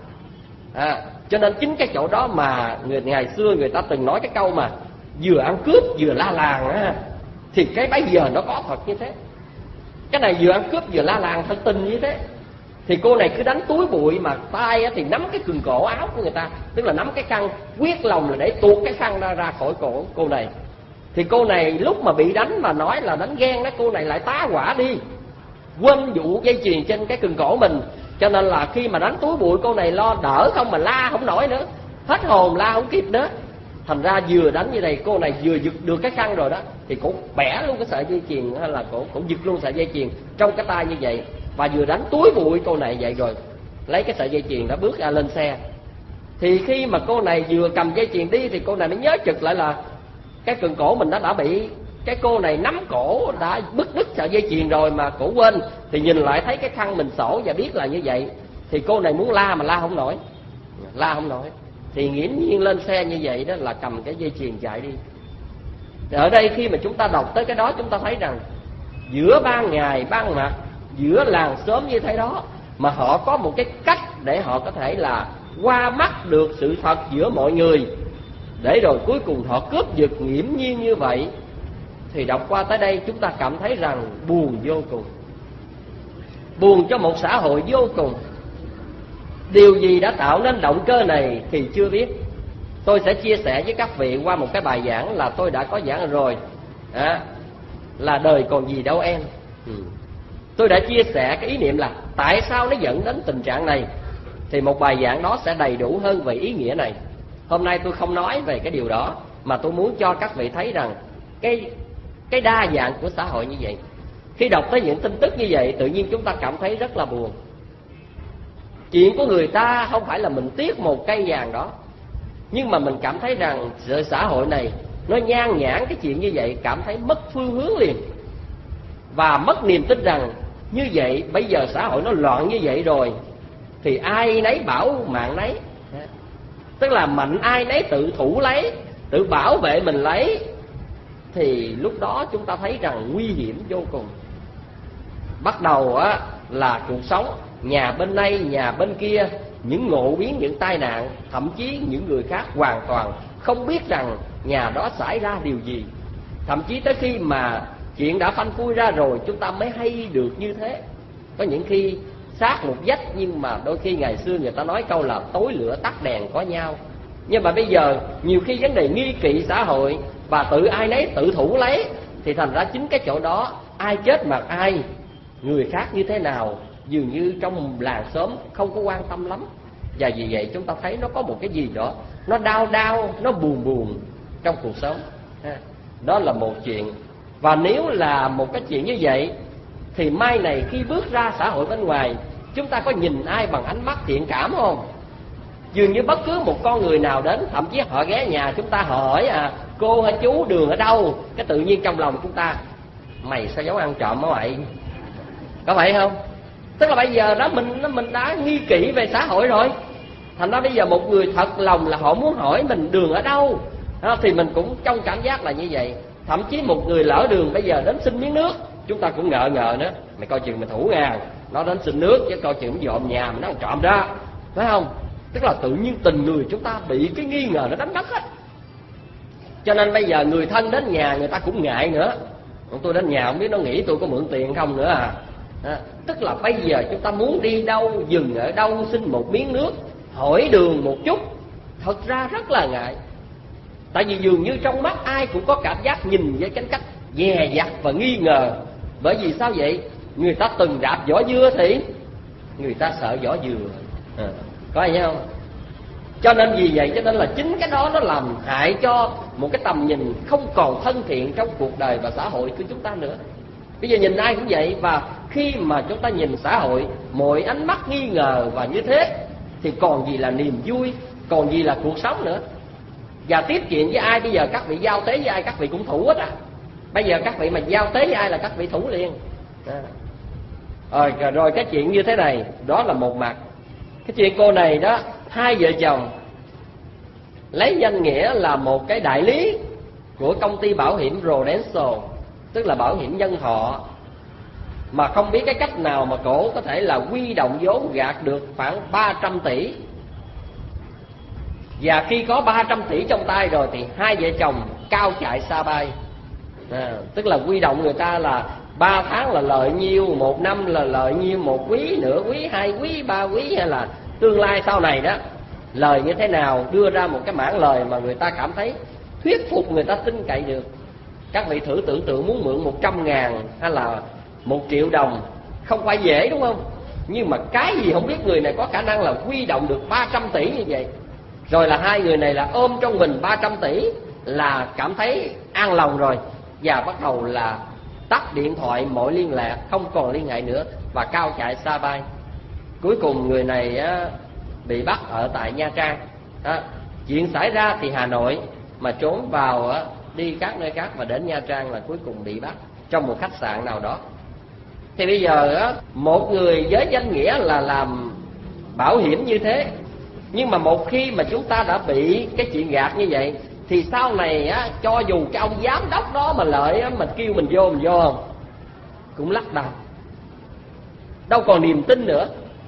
À, cho nên chính cái chỗ đó mà người ngày xưa người ta từng nói cái câu mà vừa ăn cướp vừa la làng á, thì cái bấy giờ nó có thật như thế. Cái này vừa ăn cướp vừa la làng thật tình như thế. Thì cô này cứ đánh túi bụi mà tay thì nắm cái quần cổ áo của người ta, tức là nắm cái khăn, quyết lòng là để tuột cái khăn ra, ra khỏi cổ cô này. Thì cô này lúc mà bị đánh mà nói là đánh ghen đó, cô này lại tá hỏa đi, quên vụ dây chuyền trên cái quần cổ mình. Cho nên là khi mà đánh túi bụi, cô này lo đỡ không mà la không nổi nữa, hết hồn la không kịp nữa. Thành ra vừa đánh như này, cô này vừa giật được cái khăn rồi đó, thì cổ bẻ luôn cái sợi dây chuyền, hay là cổ cổ giật luôn sợi dây chuyền trong cái tay như vậy. Và vừa đánh túi bụi cô này vậy rồi lấy cái sợi dây chuyền đó bước ra lên xe. Thì khi mà cô này vừa cầm dây chuyền đi, thì cô này mới nhớ chực lại là cái quần cổ mình đã đã bị cái cô này nắm cổ, đã bứt đứt sợi dây chuyền rồi mà cổ quên. Thì nhìn lại thấy cái khăn mình sổ và biết là như vậy, thì cô này muốn la mà la không nổi, la không nổi. Thì nghiễm nhiên lên xe như vậy đó là cầm cái dây chuyền chạy đi. Thì ở đây khi mà chúng ta đọc tới cái đó, chúng ta thấy rằng giữa ban ngày ban mặt, giữa làng xóm như thế đó, mà họ có một cái cách để họ có thể là qua mắt được sự thật giữa mọi người, để rồi cuối cùng họ cướp giật nghiễm nhiên như vậy. Thì đọc qua tới đây chúng ta cảm thấy rằng buồn vô cùng, buồn cho một xã hội vô cùng. Điều gì đã tạo nên động cơ này thì chưa biết. Tôi sẽ chia sẻ với các vị qua một cái bài giảng là tôi đã có giảng rồi, à, là đời còn gì đâu em. ừ. Tôi đã chia sẻ cái ý niệm là tại sao nó dẫn đến tình trạng này. Thì một bài giảng đó sẽ đầy đủ hơn về ý nghĩa này. Hôm nay tôi không nói về cái điều đó, mà tôi muốn cho các vị thấy rằng cái cái đa dạng của xã hội như vậy. Khi đọc tới những tin tức như vậy, tự nhiên chúng ta cảm thấy rất là buồn. Chuyện của người ta không phải là mình tiếc một cây vàng đó, nhưng mà mình cảm thấy rằng sự xã hội này nó nhan nhản cái chuyện như vậy, cảm thấy mất phương hướng liền, và mất niềm tin rằng như vậy bây giờ xã hội nó loạn như vậy rồi thì ai nấy bảo mạng nấy, tức là mạnh ai nấy tự thủ lấy, tự bảo vệ mình lấy. Thì lúc đó chúng ta thấy rằng nguy hiểm vô cùng. Bắt đầu á là cuộc sống nhà bên đây nhà bên kia, những ngộ biến, những tai nạn, thậm chí những người khác hoàn toàn không biết rằng nhà đó xảy ra điều gì. Thậm chí tới khi mà chuyện đã phanh phui ra rồi, chúng ta mới hay được như thế. Có những khi sát một vách, nhưng mà đôi khi ngày xưa người ta nói câu là tối lửa tắt đèn có nhau. Nhưng mà bây giờ nhiều khi vấn đề nghi kỵ xã hội và tự ai nấy tự thủ lấy, thì thành ra chính cái chỗ đó ai chết mặt ai, người khác như thế nào, dường như trong làng xóm không có quan tâm lắm. Và vì vậy chúng ta thấy nó có một cái gì đó nó đau đau, nó buồn buồn trong cuộc sống. Đó là một chuyện. Và nếu là một cái chuyện như vậy, thì mai này khi bước ra xã hội bên ngoài, chúng ta có nhìn ai bằng ánh mắt thiện cảm không? Dường như bất cứ một con người nào đến, thậm chí họ ghé nhà chúng ta hỏi à cô hay chú đường ở đâu, cái tự nhiên trong lòng chúng ta mày sao giấu ăn trộm á vậy, có phải không? Tức là bây giờ đó mình mình đã nghi kỵ về xã hội rồi. Thành ra bây giờ một người thật lòng là họ muốn hỏi mình đường ở đâu, đó, thì mình cũng trong cảm giác là như vậy. Thậm chí một người lỡ đường bây giờ đến xin miếng nước, chúng ta cũng ngờ ngờ nữa, mày coi chừng mày thủ ngàn, nó đến xin nước chứ coi chừng dòm nhà mình nó trộm ra, phải không? Tức là tự nhiên tình người chúng ta bị cái nghi ngờ nó đánh mất hết. Cho nên bây giờ người thân đến nhà người ta cũng ngại nữa. Tôi đến nhà không biết nó nghĩ tôi có mượn tiền không nữa à. À, tức là bây giờ chúng ta muốn đi đâu, dừng ở đâu, xin một miếng nước, hỏi đường một chút, thật ra rất là ngại. Tại vì dường như trong mắt ai cũng có cảm giác nhìn với cái cách dè dặt và nghi ngờ. Bởi vì sao vậy? Người ta từng đạp vỏ dưa thì người ta sợ vỏ dừa. À, có hay không? Cho nên vì vậy cho nên là chính cái đó nó làm hại cho một cái tầm nhìn không còn thân thiện trong cuộc đời và xã hội của chúng ta nữa. Bây giờ nhìn ai cũng vậy, và khi mà chúng ta nhìn xã hội mọi ánh mắt nghi ngờ và như thế thì còn gì là niềm vui, còn gì là cuộc sống nữa. Và tiếp chuyện với ai bây giờ các vị giao tế với ai các vị cũng thủ hết à. Bây giờ các vị mà giao tế với ai là các vị thủ liền à. Rồi, rồi cái chuyện như thế này, đó là một mặt. Cái chuyện cô này đó, hai vợ chồng lấy danh nghĩa là một cái đại lý của công ty bảo hiểm Prudential, tức là bảo hiểm nhân thọ, mà không biết cái cách nào mà cổ có thể là huy động vốn gạt được khoảng ba trăm tỷ. Và khi có ba trăm tỷ trong tay rồi thì hai vợ chồng cao chạy xa bay à, tức là huy động người ta là ba tháng là lợi nhiêu, một năm là lợi nhiêu, một quý, nửa quý, hai quý, ba quý, hay là tương lai sau này đó lời như thế nào, đưa ra một cái mảng lời mà người ta cảm thấy thuyết phục, người ta tin cậy được. Các vị thử tưởng tượng muốn mượn một trăm ngàn hay là một triệu đồng không phải dễ, đúng không? Nhưng mà cái gì không biết người này có khả năng là huy động được ba trăm tỷ như vậy. Rồi là hai người này là ôm trong mình ba trăm tỷ là cảm thấy an lòng rồi, và bắt đầu là tắt điện thoại mọi liên lạc, không còn liên hệ nữa, và cao chạy xa bay. Cuối cùng người này á, bị bắt ở tại Nha Trang đó. Chuyện xảy ra thì Hà Nội, mà trốn vào á, đi các nơi khác và đến Nha Trang là cuối cùng bị bắt trong một khách sạn nào đó. Thì bây giờ á, một người với danh nghĩa là làm bảo hiểm như thế, nhưng mà một khi mà chúng ta đã bị cái chuyện gạt như vậy thì sau này á, cho dù cái ông giám đốc đó mà lợi á, mình kêu mình vô mình vô không, cũng lắc đầu, đâu còn niềm tin nữa.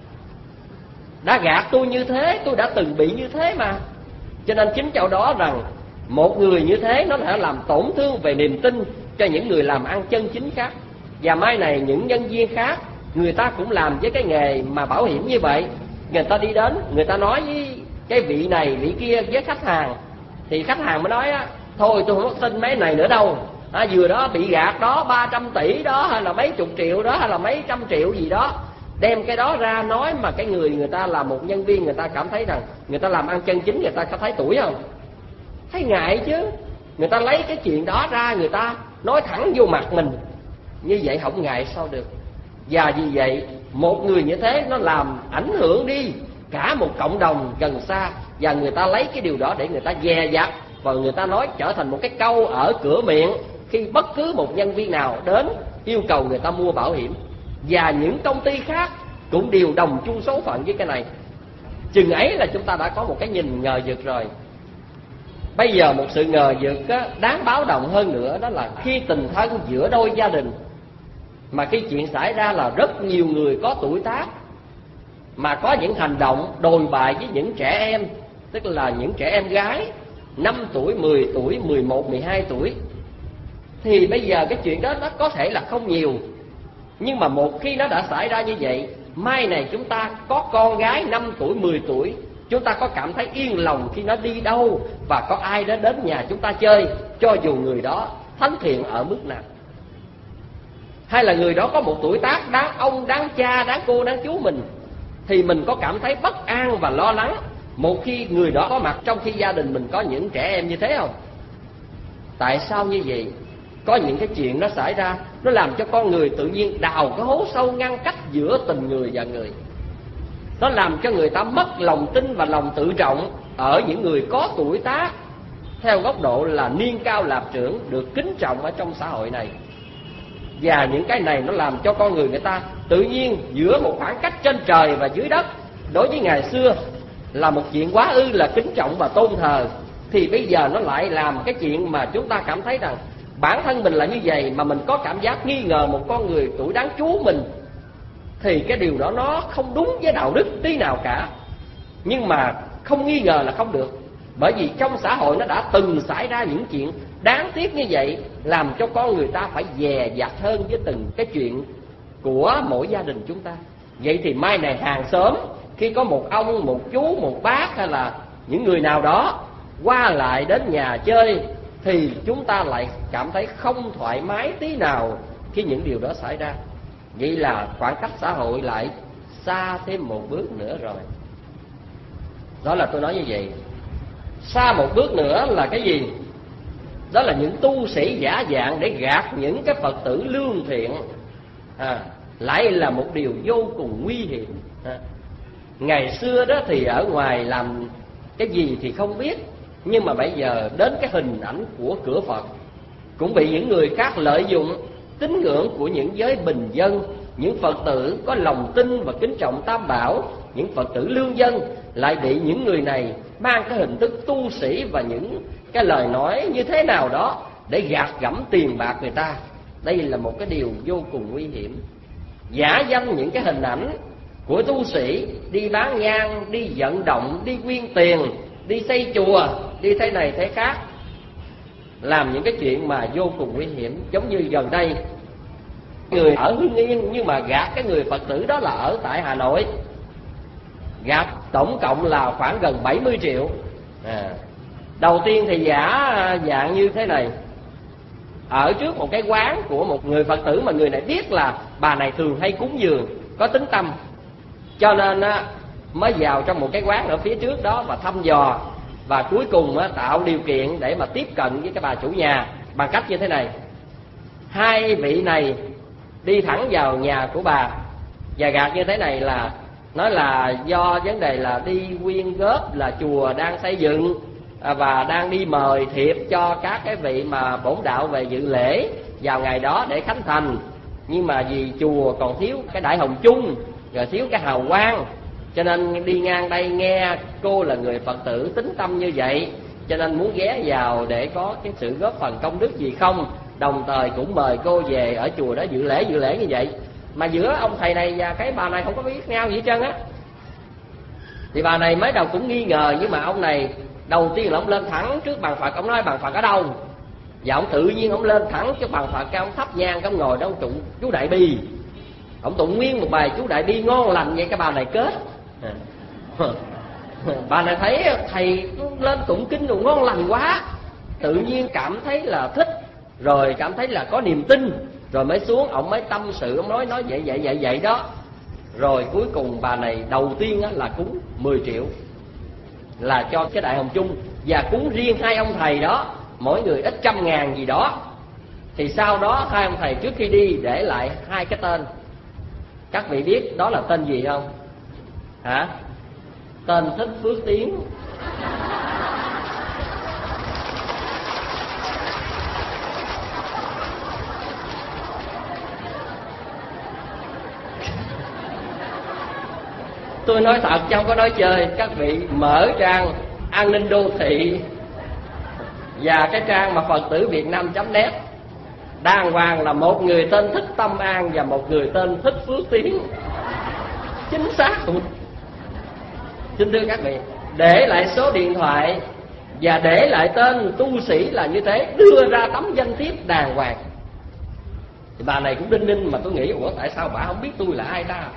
Đã gạt tôi như thế, tôi đã từng bị như thế mà. Cho nên chính chỗ đó rằng một người như thế nó đã làm tổn thương về niềm tin cho những người làm ăn chân chính khác. Và mai này những nhân viên khác, người ta cũng làm với cái nghề mà bảo hiểm như vậy. Người ta đi đến, người ta nói với cái vị này, vị kia với khách hàng, thì khách hàng mới nói á, thôi tôi không có tin mấy này nữa đâu à, vừa đó bị gạt đó, ba trăm tỷ đó, hay là mấy chục triệu đó, hay là mấy trăm triệu gì đó. Đem cái đó ra nói mà cái người người ta là một nhân viên, người ta cảm thấy rằng người ta làm ăn chân chính, người ta có thấy tuổi không? Thấy ngại chứ. Người ta lấy cái chuyện đó ra, người ta nói thẳng vô mặt mình, như vậy không ngại sao được. Và vì vậy một người như thế nó làm ảnh hưởng đi cả một cộng đồng gần xa, và người ta lấy cái điều đó để người ta dè dặt, và người ta nói trở thành một cái câu ở cửa miệng khi bất cứ một nhân viên nào đến yêu cầu người ta mua bảo hiểm. Và những công ty khác cũng đều đồng chung số phận với cái này. Chừng ấy là chúng ta đã có một cái nhìn ngờ vực rồi. Bây giờ một sự ngờ vực á, đáng báo động hơn nữa, đó là khi tình thân giữa đôi gia đình, mà khi chuyện xảy ra là rất nhiều người có tuổi tác mà có những hành động đồi bại với những trẻ em, tức là những trẻ em gái năm tuổi, mười tuổi, mười một, mười hai tuổi. Thì bây giờ cái chuyện đó nó có thể là không nhiều, nhưng mà một khi nó đã xảy ra như vậy, mai này chúng ta có con gái năm tuổi, mười tuổi, chúng ta có cảm thấy yên lòng khi nó đi đâu và có ai đó đến nhà chúng ta chơi, cho dù người đó thánh thiện ở mức nào, hay là người đó có một tuổi tác đáng ông, đáng cha, đáng cô, đáng chú mình, thì mình có cảm thấy bất an và lo lắng một khi người đó có mặt trong khi gia đình mình có những trẻ em như thế không? Tại sao như vậy? Có những cái chuyện nó xảy ra, nó làm cho con người tự nhiên đào cái hố sâu ngăn cách giữa tình người và người. Nó làm cho người ta mất lòng tin và lòng tự trọng ở những người có tuổi tác theo góc độ là niên cao lạp trưởng, được kính trọng ở trong xã hội này. Và những cái này nó làm cho con người người ta tự nhiên giữa một khoảng cách trên trời và dưới đất, đối với ngày xưa là một chuyện quá ư là kính trọng và tôn thờ, thì bây giờ nó lại làm cái chuyện mà chúng ta cảm thấy rằng bản thân mình là như vậy, mà mình có cảm giác nghi ngờ một con người tuổi đáng chú mình, thì cái điều đó nó không đúng với đạo đức tí nào cả. Nhưng mà không nghi ngờ là không được, bởi vì trong xã hội nó đã từng xảy ra những chuyện đáng tiếc như vậy, làm cho con người ta phải dè dặt hơn với từng cái chuyện của mỗi gia đình chúng ta. Vậy thì mai này hàng xóm, khi có một ông, một chú, một bác hay là những người nào đó qua lại đến nhà chơi, thì chúng ta lại cảm thấy không thoải mái tí nào khi những điều đó xảy ra. Vậy là khoảng cách xã hội lại xa thêm một bước nữa rồi. Đó là tôi nói như vậy. Xa một bước nữa là cái gì? Đó là những tu sĩ giả dạng để gạt những cái Phật tử lương thiện, à, lại là một điều vô cùng nguy hiểm. à. Ngày xưa đó thì ở ngoài làm cái gì thì không biết, nhưng mà bây giờ đến cái hình ảnh của cửa Phật cũng bị những người khác lợi dụng. Tín ngưỡng của những giới bình dân, những Phật tử có lòng tin và kính trọng Tam Bảo, những Phật tử lương dân lại bị những người này mang cái hình thức tu sĩ và những cái lời nói như thế nào đó để gạt gẫm tiền bạc người ta. Đây là một cái điều vô cùng nguy hiểm. Giả danh những cái hình ảnh của tu sĩ đi bán nhang, đi vận động, đi quyên tiền, đi xây chùa, đi thế này thế khác, làm những cái chuyện mà vô cùng nguy hiểm. Giống như gần đây người ở Hưng Yên nhưng mà gạt cái người Phật tử đó là ở tại Hà Nội, gạt tổng cộng là khoảng gần bảy mươi triệu. à. Đầu tiên thì giả dạng như thế này, ở trước một cái quán của một người Phật tử mà người này biết là bà này thường hay cúng dường, có tính tâm, cho nên á, mới vào trong một cái quán ở phía trước đó và thăm dò, và cuối cùng á, tạo điều kiện để mà tiếp cận với cái bà chủ nhà bằng cách như thế này. Hai vị này đi thẳng vào nhà của bà và gạt như thế này là nói là do vấn đề là đi quyên góp, là chùa đang xây dựng và đang đi mời thiệp cho các cái vị mà bổn đạo về dự lễ vào ngày đó để khánh thành, nhưng mà vì chùa còn thiếu cái đại hồng chung, rồi thiếu cái hào quang, cho nên đi ngang đây nghe cô là người Phật tử tín tâm như vậy, cho nên muốn ghé vào để có cái sự góp phần công đức gì không, đồng thời cũng mời cô về ở chùa đó dự lễ dự lễ như vậy. Mà giữa ông thầy này và cái bà này không có biết nhau gì hết trơn á. Thì bà này mới đầu cũng nghi ngờ, nhưng mà ông này đầu tiên là ông lên thẳng trước bàn Phật, ông nói bàn Phật ở đâu, và ông tự nhiên ông lên thẳng trước bàn Phật, cái ông thắp nhang, cái ông ngồi đó ông tụng chú Đại Bi, ông tụng nguyên một bài chú Đại Bi ngon lành vậy. Cái bà này kết bà này thấy thầy lên tụng kinh rồi ngon lành quá, tự nhiên cảm thấy là thích, rồi cảm thấy là có niềm tin, rồi mới xuống ông mới tâm sự, ông nói nói vậy vậy vậy vậy đó. Rồi cuối cùng bà này đầu tiên là cúng mười triệu là cho cái đại hồng chung, và cúng riêng hai ông thầy đó mỗi người ít trăm ngàn gì đó. Thì sau đó hai ông thầy trước khi đi để lại hai cái tên. Các vị biết đó là tên gì không? Hả? Tên Thích Phước Tiến. Tôi nói thật chứ không có nói chơi. Các vị mở trang An Ninh Đô Thị và cái trang mà Phật tử Việt Nam chấm net, đàng hoàng là một người tên Thích Tâm An và một người tên Thích Phước Tiến, chính xác. Xin thưa các vị, để lại số điện thoại và để lại tên tu sĩ là như thế, đưa ra tấm danh thiếp đàng hoàng. Thì bà này cũng đinh ninh, mà tôi nghĩ ủa tại sao bà không biết tôi là ai ta.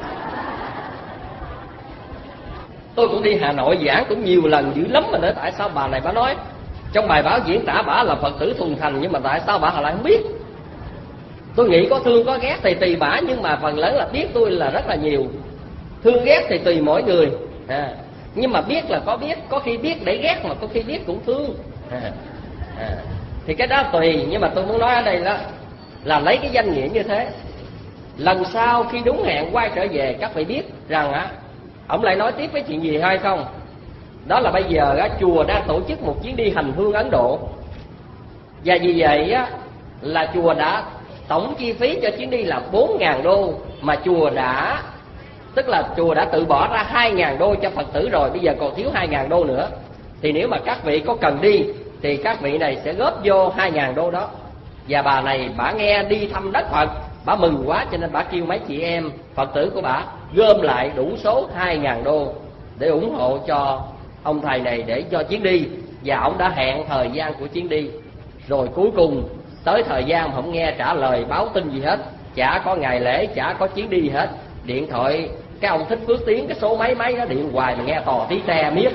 Tôi cũng đi Hà Nội giảng cũng nhiều lần dữ lắm mà nữa, tại sao bà này bà nói trong bài báo diễn tả bà là Phật tử thuần thành, nhưng mà tại sao bà lại không biết. Tôi nghĩ có thương có ghét thì tùy bà, nhưng mà phần lớn là biết tôi là rất là nhiều. Thương ghét thì tùy mỗi người, à, nhưng mà biết là có biết, có khi biết để ghét mà có khi biết cũng thương, à, à. Thì cái đó tùy, nhưng mà tôi muốn nói ở đây đó là lấy cái danh nghĩa như thế. Lần sau khi đúng hẹn quay trở về, các vị biết rằng á, ông lại nói tiếp với chuyện gì hay không. Đó là bây giờ á, chùa đang tổ chức một chuyến đi hành hương Ấn Độ, và vì vậy á, là chùa đã tổng chi phí cho chuyến đi là bốn ngàn đô, mà chùa đã tức là chùa đã tự bỏ ra hai ngàn đô cho Phật tử rồi, bây giờ còn thiếu hai ngàn đô nữa. Thì nếu mà các vị có cần đi thì các vị này sẽ góp vô hai ngàn đô đó. Và bà này bả nghe đi thăm đất Phật, bả mừng quá cho nên bả kêu mấy chị em Phật tử của bả gom lại đủ số hai ngàn đô để ủng hộ cho ông thầy này để cho chuyến đi. Và ông đã hẹn thời gian của chuyến đi. Rồi cuối cùng tới thời gian mà không nghe trả lời báo tin gì hết, chả có ngày lễ, chả có chuyến đi gì hết. Điện thoại cái ông Thích Phước Tiến, cái số máy máy nó điện hoài mà nghe tò tí te miết.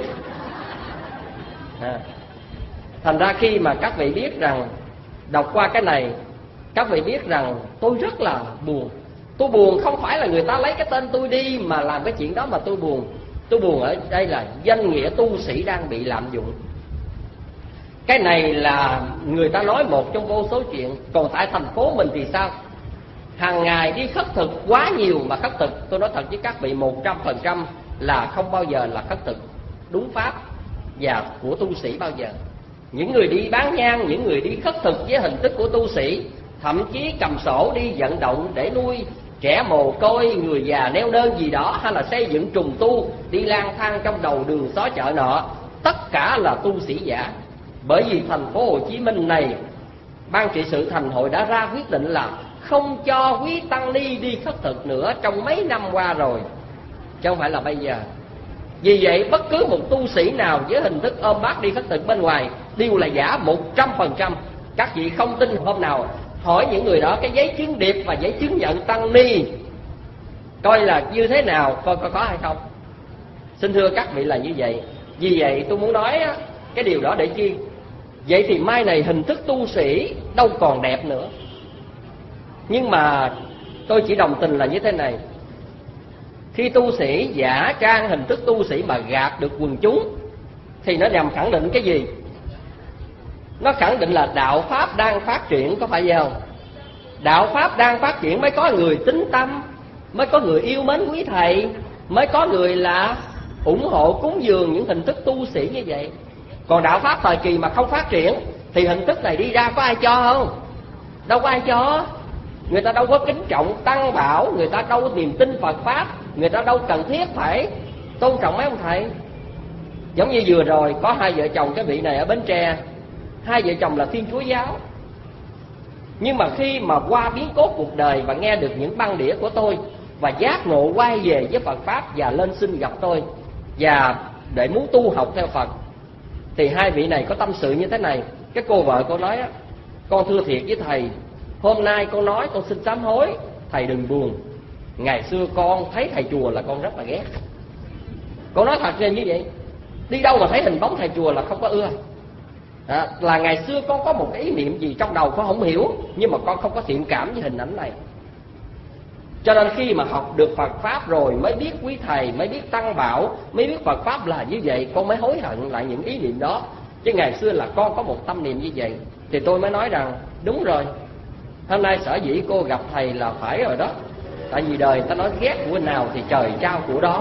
À. Thành ra khi mà các vị biết rằng, đọc qua cái này, các vị biết rằng tôi rất là buồn. Tôi buồn không phải là người ta lấy cái tên tôi đi mà làm cái chuyện đó mà tôi buồn. Tôi buồn ở đây là danh nghĩa tu sĩ đang bị lạm dụng. Cái này là người ta nói một trong vô số chuyện. Còn tại thành phố mình thì sao? Hàng ngày đi khất thực quá nhiều. Mà khất thực, tôi nói thật với các vị, một trăm phần trăm là không bao giờ là khất thực đúng pháp và của tu sĩ bao giờ. Những người đi bán nhang, những người đi khất thực với hình thức của tu sĩ, thậm chí cầm sổ đi vận động để nuôi trẻ mồ côi, người già neo đơn gì đó, hay là xây dựng trùng tu, đi lang thang trong đầu đường xó chợ nọ, tất cả là tu sĩ giả. Bởi vì thành phố Hồ Chí Minh này, ban trị sự thành hội đã ra quyết định là không cho quý tăng ni đi khất thực nữa trong mấy năm qua rồi, chứ không phải là bây giờ. Vì vậy bất cứ một tu sĩ nào với hình thức ôm bát đi khất thực bên ngoài đều là giả một trăm phần trăm. Các vị không tin, hôm nào hỏi những người đó cái giấy chứng điệp và giấy chứng nhận tăng ni coi là như thế nào, coi có có hay không. Xin thưa các vị là như vậy. Vì vậy tôi muốn nói cái điều đó để chi? Vậy thì mai này hình thức tu sĩ đâu còn đẹp nữa. Nhưng mà tôi chỉ đồng tình là như thế này. Khi tu sĩ giả trang hình thức tu sĩ mà gạt được quần chúng thì nó nhằm khẳng định cái gì? Nó khẳng định là đạo Pháp đang phát triển, có phải vậy không? Đạo Pháp đang phát triển mới có người tín tâm, mới có người yêu mến quý thầy, mới có người là ủng hộ cúng dường những hình thức tu sĩ như vậy. Còn đạo Pháp thời kỳ mà không phát triển thì hình thức này đi ra có ai cho không? Đâu có ai cho. Người ta đâu có kính trọng tăng bảo, người ta đâu có niềm tin Phật Pháp, người ta đâu cần thiết phải tôn trọng mấy ông thầy. Giống như vừa rồi có hai vợ chồng cái vị này ở Bến Tre, hai vợ chồng là Thiên Chúa giáo. Nhưng mà khi mà qua biến cố cuộc đời và nghe được những băng đĩa của tôi và giác ngộ quay về với Phật Pháp và lên xin gặp tôi và để muốn tu học theo Phật, thì hai vị này có tâm sự như thế này. Cái cô vợ cô nói: con thưa thiệt với thầy, hôm nay con nói con xin sám hối, thầy đừng buồn. Ngày xưa con thấy thầy chùa là con rất là ghét. Con nói thật ra như vậy. Đi đâu mà thấy hình bóng thầy chùa là không có ưa. À, là ngày xưa con có một cái ý niệm gì trong đầu con không hiểu, nhưng mà con không có thiện cảm với hình ảnh này. Cho nên khi mà học được Phật Pháp rồi mới biết quý thầy, mới biết tăng bảo, mới biết Phật Pháp là như vậy, con mới hối hận lại những ý niệm đó. Chứ ngày xưa là con có một tâm niệm như vậy. Thì tôi mới nói rằng đúng rồi, hôm nay sở dĩ cô gặp thầy là phải rồi đó. Tại vì đời người ta nói ghét của nào thì trời trao của đó.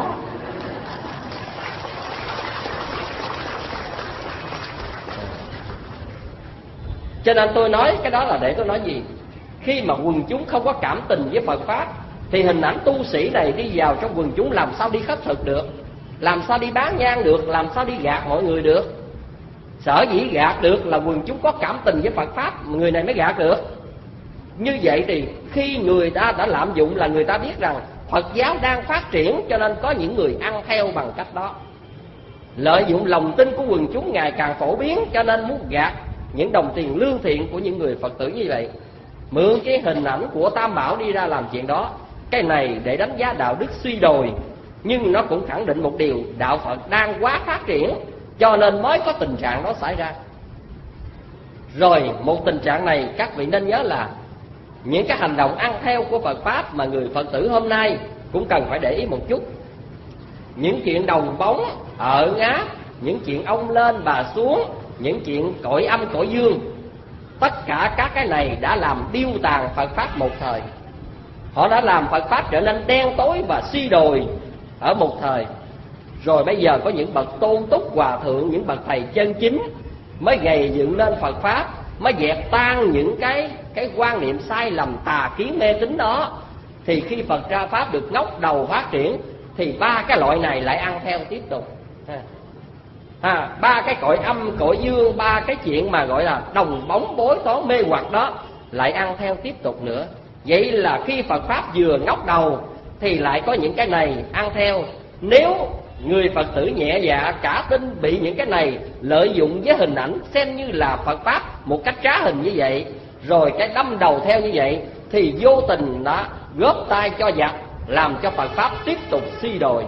Cho nên tôi nói cái đó là để tôi nói gì? Khi mà quần chúng không có cảm tình với Phật Pháp thì hình ảnh tu sĩ này đi vào trong quần chúng làm sao đi khất thực được, làm sao đi bán nhang được, làm sao đi gạt mọi người được. Sở dĩ gạt được là quần chúng có cảm tình với Phật Pháp, người này mới gạt được. Như vậy thì khi người ta đã lạm dụng là người ta biết rằng Phật giáo đang phát triển, cho nên có những người ăn theo bằng cách đó. Lợi dụng lòng tin của quần chúng ngày càng phổ biến, cho nên muốn gạt những đồng tiền lương thiện của những người Phật tử như vậy, mượn cái hình ảnh của Tam Bảo đi ra làm chuyện đó. Cái này để đánh giá đạo đức suy đồi, nhưng nó cũng khẳng định một điều, đạo Phật đang quá phát triển, cho nên mới có tình trạng đó xảy ra. Rồi một tình trạng này các vị nên nhớ là những cái hành động ăn theo của Phật Pháp mà người Phật tử hôm nay cũng cần phải để ý một chút. Những chuyện đồng bóng, ở ngáp, những chuyện ông lên bà xuống, những chuyện cõi âm cõi dương, tất cả các cái này đã làm điêu tàn Phật Pháp một thời. Họ đã làm Phật Pháp trở nên đen tối và suy đồi ở một thời. Rồi bây giờ có những bậc tôn túc hòa thượng, những bậc thầy chân chính mới gầy dựng lên Phật Pháp, mới dẹp tan những cái cái quan niệm sai lầm tà kiến mê tín đó. Thì khi Phật ra Pháp được ngóc đầu phát triển thì ba cái loại này lại ăn theo tiếp tục. Thành à, ba cái cõi âm cõi dương, ba cái chuyện mà gọi là đồng bóng bối toán mê hoặc đó lại ăn theo tiếp tục nữa. Vậy là khi Phật Pháp vừa ngóc đầu thì lại có những cái này ăn theo. Nếu người Phật tử nhẹ dạ cả tin bị những cái này lợi dụng với hình ảnh xem như là Phật Pháp một cách trá hình như vậy, rồi cái đâm đầu theo như vậy, thì vô tình đã góp tay cho giặc, làm cho Phật Pháp tiếp tục suy đồi.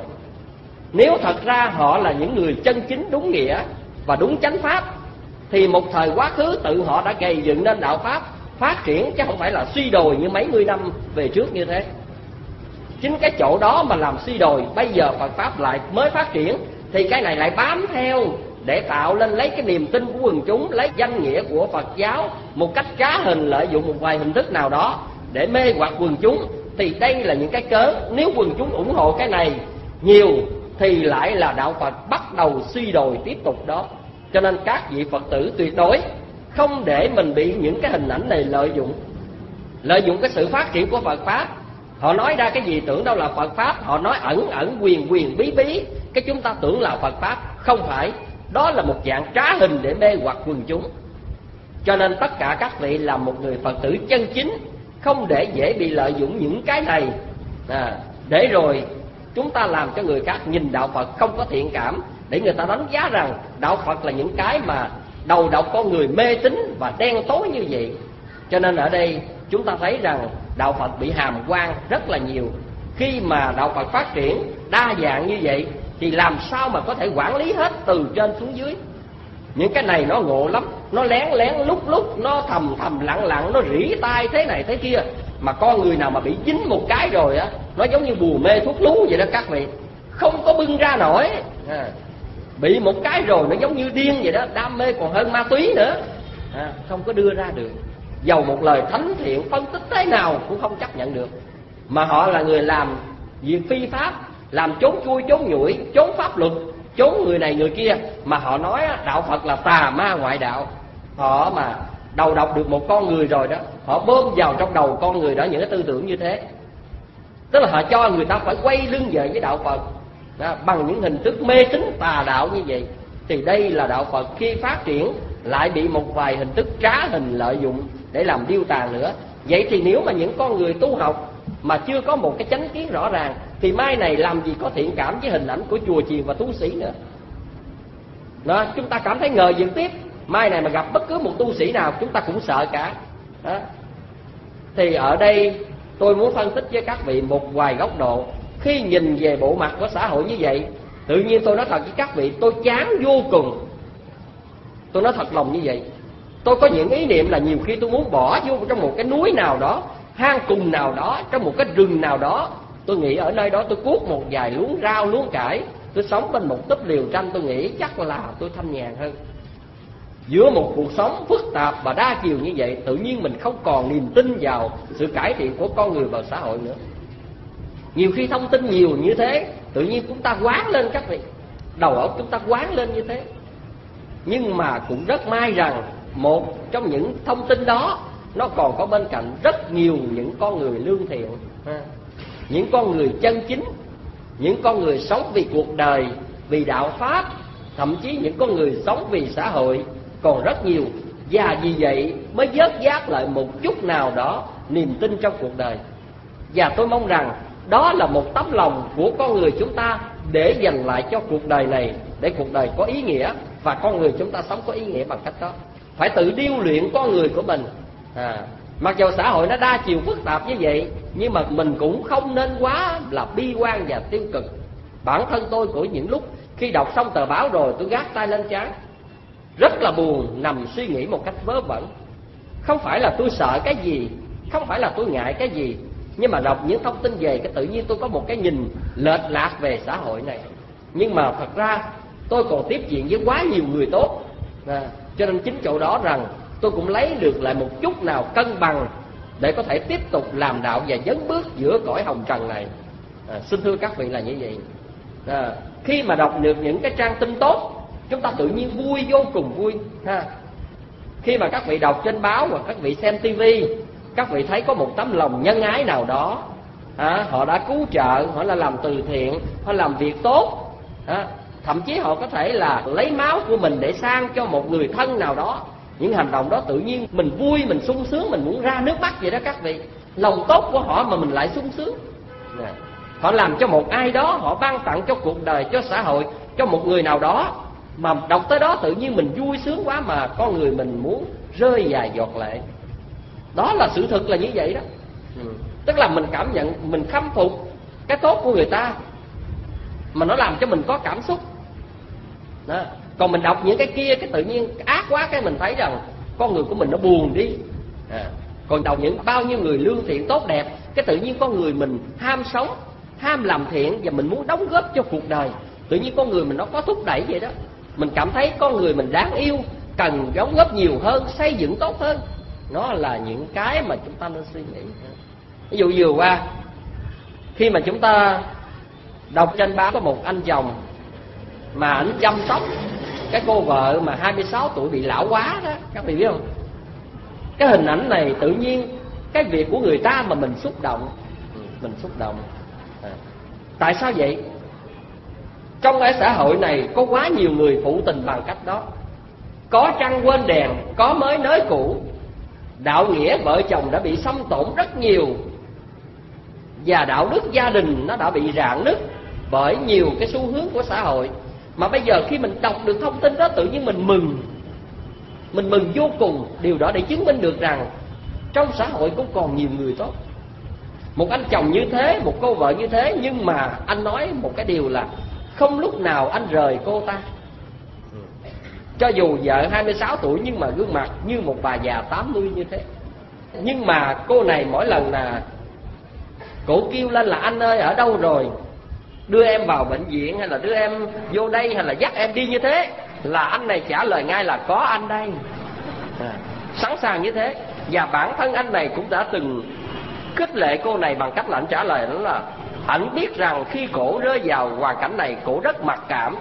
Nếu thật ra họ là những người chân chính đúng nghĩa và đúng chánh Pháp, thì một thời quá khứ tự họ đã gây dựng nên đạo Pháp phát triển, chứ không phải là suy đồi như mấy mươi năm về trước như thế. Chính cái chỗ đó mà làm suy đồi, bây giờ Phật Pháp lại mới phát triển, thì cái này lại bám theo để tạo lên, lấy cái niềm tin của quần chúng, lấy danh nghĩa của Phật giáo một cách trá hình, lợi dụng một vài hình thức nào đó để mê hoặc quần chúng. Thì đây là những cái cớ, nếu quần chúng ủng hộ cái này nhiều thì lại là đạo Phật bắt đầu suy đồi tiếp tục đó. Cho nên các vị Phật tử tuyệt đối không để mình bị những cái hình ảnh này lợi dụng. Lợi dụng cái sự phát triển của Phật Pháp, họ nói ra cái gì tưởng đâu là Phật Pháp, họ nói ẩn ẩn quyền quyền bí bí, cái chúng ta tưởng là Phật Pháp. Không phải, đó là một dạng trá hình để mê hoặc quần chúng. Cho nên tất cả các vị là một người Phật tử chân chính, không để dễ bị lợi dụng những cái này, à, để rồi chúng ta làm cho người khác nhìn đạo Phật không có thiện cảm, để người ta đánh giá rằng đạo Phật là những cái mà đầu độc con người mê tín và đen tối như vậy. Cho nên ở đây chúng ta thấy rằng đạo Phật bị hàm quan rất là nhiều. Khi mà đạo Phật phát triển đa dạng như vậy thì làm sao mà có thể quản lý hết từ trên xuống dưới. Những cái này nó ngộ lắm, nó lén lén lúc lúc, nó thầm thầm lặng lặng, nó rỉ tai thế này thế kia. Mà con người nào mà bị dính một cái rồi á, nó giống như bùa mê thuốc lú vậy đó các vị, không có bưng ra nổi. à, Bị một cái rồi nó giống như điên vậy đó, đam mê còn hơn ma túy nữa, à, không có đưa ra được. Dầu một lời thánh thiện phân tích thế nào cũng không chấp nhận được. Mà họ là người làm việc phi pháp, làm trốn chui trốn nhủi, trốn pháp luật, trốn người này người kia. Mà họ nói đạo Phật là tà ma ngoại đạo. Họ mà đầu độc được một con người rồi đó, họ bơm vào trong đầu con người đó những cái tư tưởng như thế. Tức là họ cho người ta phải quay lưng về với đạo Phật đó, bằng những hình thức mê tín tà đạo như vậy. Thì đây là đạo Phật khi phát triển lại bị một vài hình thức trá hình lợi dụng để làm điêu tàn nữa. Vậy thì nếu mà những con người tu học mà chưa có một cái chánh kiến rõ ràng thì mai này làm gì có thiện cảm với hình ảnh của chùa chiền và tu sĩ nữa đó. Chúng ta cảm thấy ngờ vực tiếp, mai này mà gặp bất cứ một tu sĩ nào chúng ta cũng sợ cả đó. Thì ở đây tôi muốn phân tích với các vị một vài góc độ. Khi nhìn về bộ mặt của xã hội như vậy, tự nhiên tôi nói thật với các vị, tôi chán vô cùng. Tôi nói thật lòng như vậy. Tôi có những ý niệm là nhiều khi tôi muốn bỏ vô trong một cái núi nào đó, hang cùng nào đó, trong một cái rừng nào đó. Tôi nghĩ ở nơi đó tôi cuốc một vài luống rau, luống cải, tôi sống bên một túp liều tranh, tôi nghĩ chắc là tôi thanh nhàn hơn. Giữa một cuộc sống phức tạp và đa chiều như vậy, tự nhiên mình không còn niềm tin vào sự cải thiện của con người và xã hội nữa. Nhiều khi thông tin nhiều như thế, tự nhiên chúng ta quán lên các vị, đầu óc chúng ta quán lên như thế. Nhưng mà cũng rất may rằng một trong những thông tin đó nó còn có bên cạnh rất nhiều những con người lương thiện, những con người chân chính, những con người sống vì cuộc đời, vì đạo Pháp, thậm chí những con người sống vì xã hội còn rất nhiều. Và vì vậy mới vớt vát lại một chút nào đó niềm tin trong cuộc đời. Và tôi mong rằng đó là một tấm lòng của con người chúng ta để dành lại cho cuộc đời này, để cuộc đời có ý nghĩa và con người chúng ta sống có ý nghĩa bằng cách đó. Phải tự điêu luyện con người của mình. à, Mặc dù xã hội nó đa chiều phức tạp như vậy, nhưng mà mình cũng không nên quá là bi quan và tiêu cực. Bản thân tôi của những lúc khi đọc xong tờ báo rồi tôi gác tay lên trán, rất là buồn, nằm suy nghĩ một cách vớ vẩn. Không phải là tôi sợ cái gì, không phải là tôi ngại cái gì, nhưng mà đọc những thông tin về cái tự nhiên tôi có một cái nhìn lệch lạc về xã hội này. Nhưng mà thật ra tôi còn tiếp diện với quá nhiều người tốt, à, cho nên chính chỗ đó rằng tôi cũng lấy được lại một chút nào cân bằng để có thể tiếp tục làm đạo và dấn bước giữa cõi hồng trần này. à, Xin thưa các vị là như vậy. à, Khi mà đọc được những cái trang tin tốt, chúng ta tự nhiên vui, vô cùng vui ha. Khi mà các vị đọc trên báo hoặc các vị xem tivi, các vị thấy có một tấm lòng nhân ái nào đó, à, họ đã cứu trợ, họ là làm từ thiện, họ làm việc tốt, à, Thậm chí họ có thể là lấy máu của mình để sang cho một người thân nào đó. Những hành động đó tự nhiên mình vui, mình sung sướng, mình muốn ra nước mắt vậy đó các vị. Lòng tốt của họ mà mình lại sung sướng. Họ làm cho một ai đó, họ ban tặng cho cuộc đời, cho xã hội, cho một người nào đó, mà đọc tới đó tự nhiên mình vui sướng quá mà con người mình muốn rơi vài giọt lệ. Đó là sự thực là như vậy đó. ừ. Tức là mình cảm nhận, mình khâm phục cái tốt của người ta mà nó làm cho mình có cảm xúc đó. Còn mình đọc những cái kia cái tự nhiên ác quá, cái mình thấy rằng con người của mình nó buồn đi. à. Còn đọc những bao nhiêu người lương thiện tốt đẹp, cái tự nhiên con người mình ham sống, ham làm thiện và mình muốn đóng góp cho cuộc đời. Tự nhiên con người mình nó có thúc đẩy vậy đó. Mình cảm thấy con người mình đáng yêu, cần đóng góp nhiều hơn, xây dựng tốt hơn. Nó là những cái mà chúng ta nên suy nghĩ. Ví dụ vừa qua, khi mà chúng ta đọc trên báo có một anh chồng mà ảnh chăm sóc cái cô vợ mà hai mươi sáu tuổi bị lão hóa đó, các vị biết không? Cái hình ảnh này tự nhiên cái việc của người ta mà mình xúc động, mình xúc động. À. Tại sao vậy? Trong cái xã hội này có quá nhiều người phụ tình bằng cách đó. Có trăng quên đèn, có mới nới cũ. Đạo nghĩa vợ chồng đã bị xâm tổn rất nhiều, và đạo đức gia đình nó đã bị rạn nứt bởi nhiều cái xu hướng của xã hội. Mà bây giờ khi mình đọc được thông tin đó, tự nhiên mình mừng. Mình mừng vô cùng. Điều đó để chứng minh được rằng trong xã hội cũng còn nhiều người tốt. Một anh chồng như thế, một cô vợ như thế, nhưng mà anh nói một cái điều là không lúc nào anh rời cô ta. Cho dù vợ hai mươi sáu tuổi nhưng mà gương mặt như một bà già tám mươi như thế. Nhưng mà cô này mỗi lần là cổ kêu lên là anh ơi ở đâu rồi, đưa em vào bệnh viện, hay là đưa em vô đây, hay là dắt em đi như thế, là anh này trả lời ngay là có anh đây. à, Sẵn sàng như thế. Và bản thân anh này cũng đã từng khích lệ cô này bằng cách là anh trả lời đó là anh biết rằng khi cổ rơi vào hoàn cảnh này, cổ rất mặc cảm.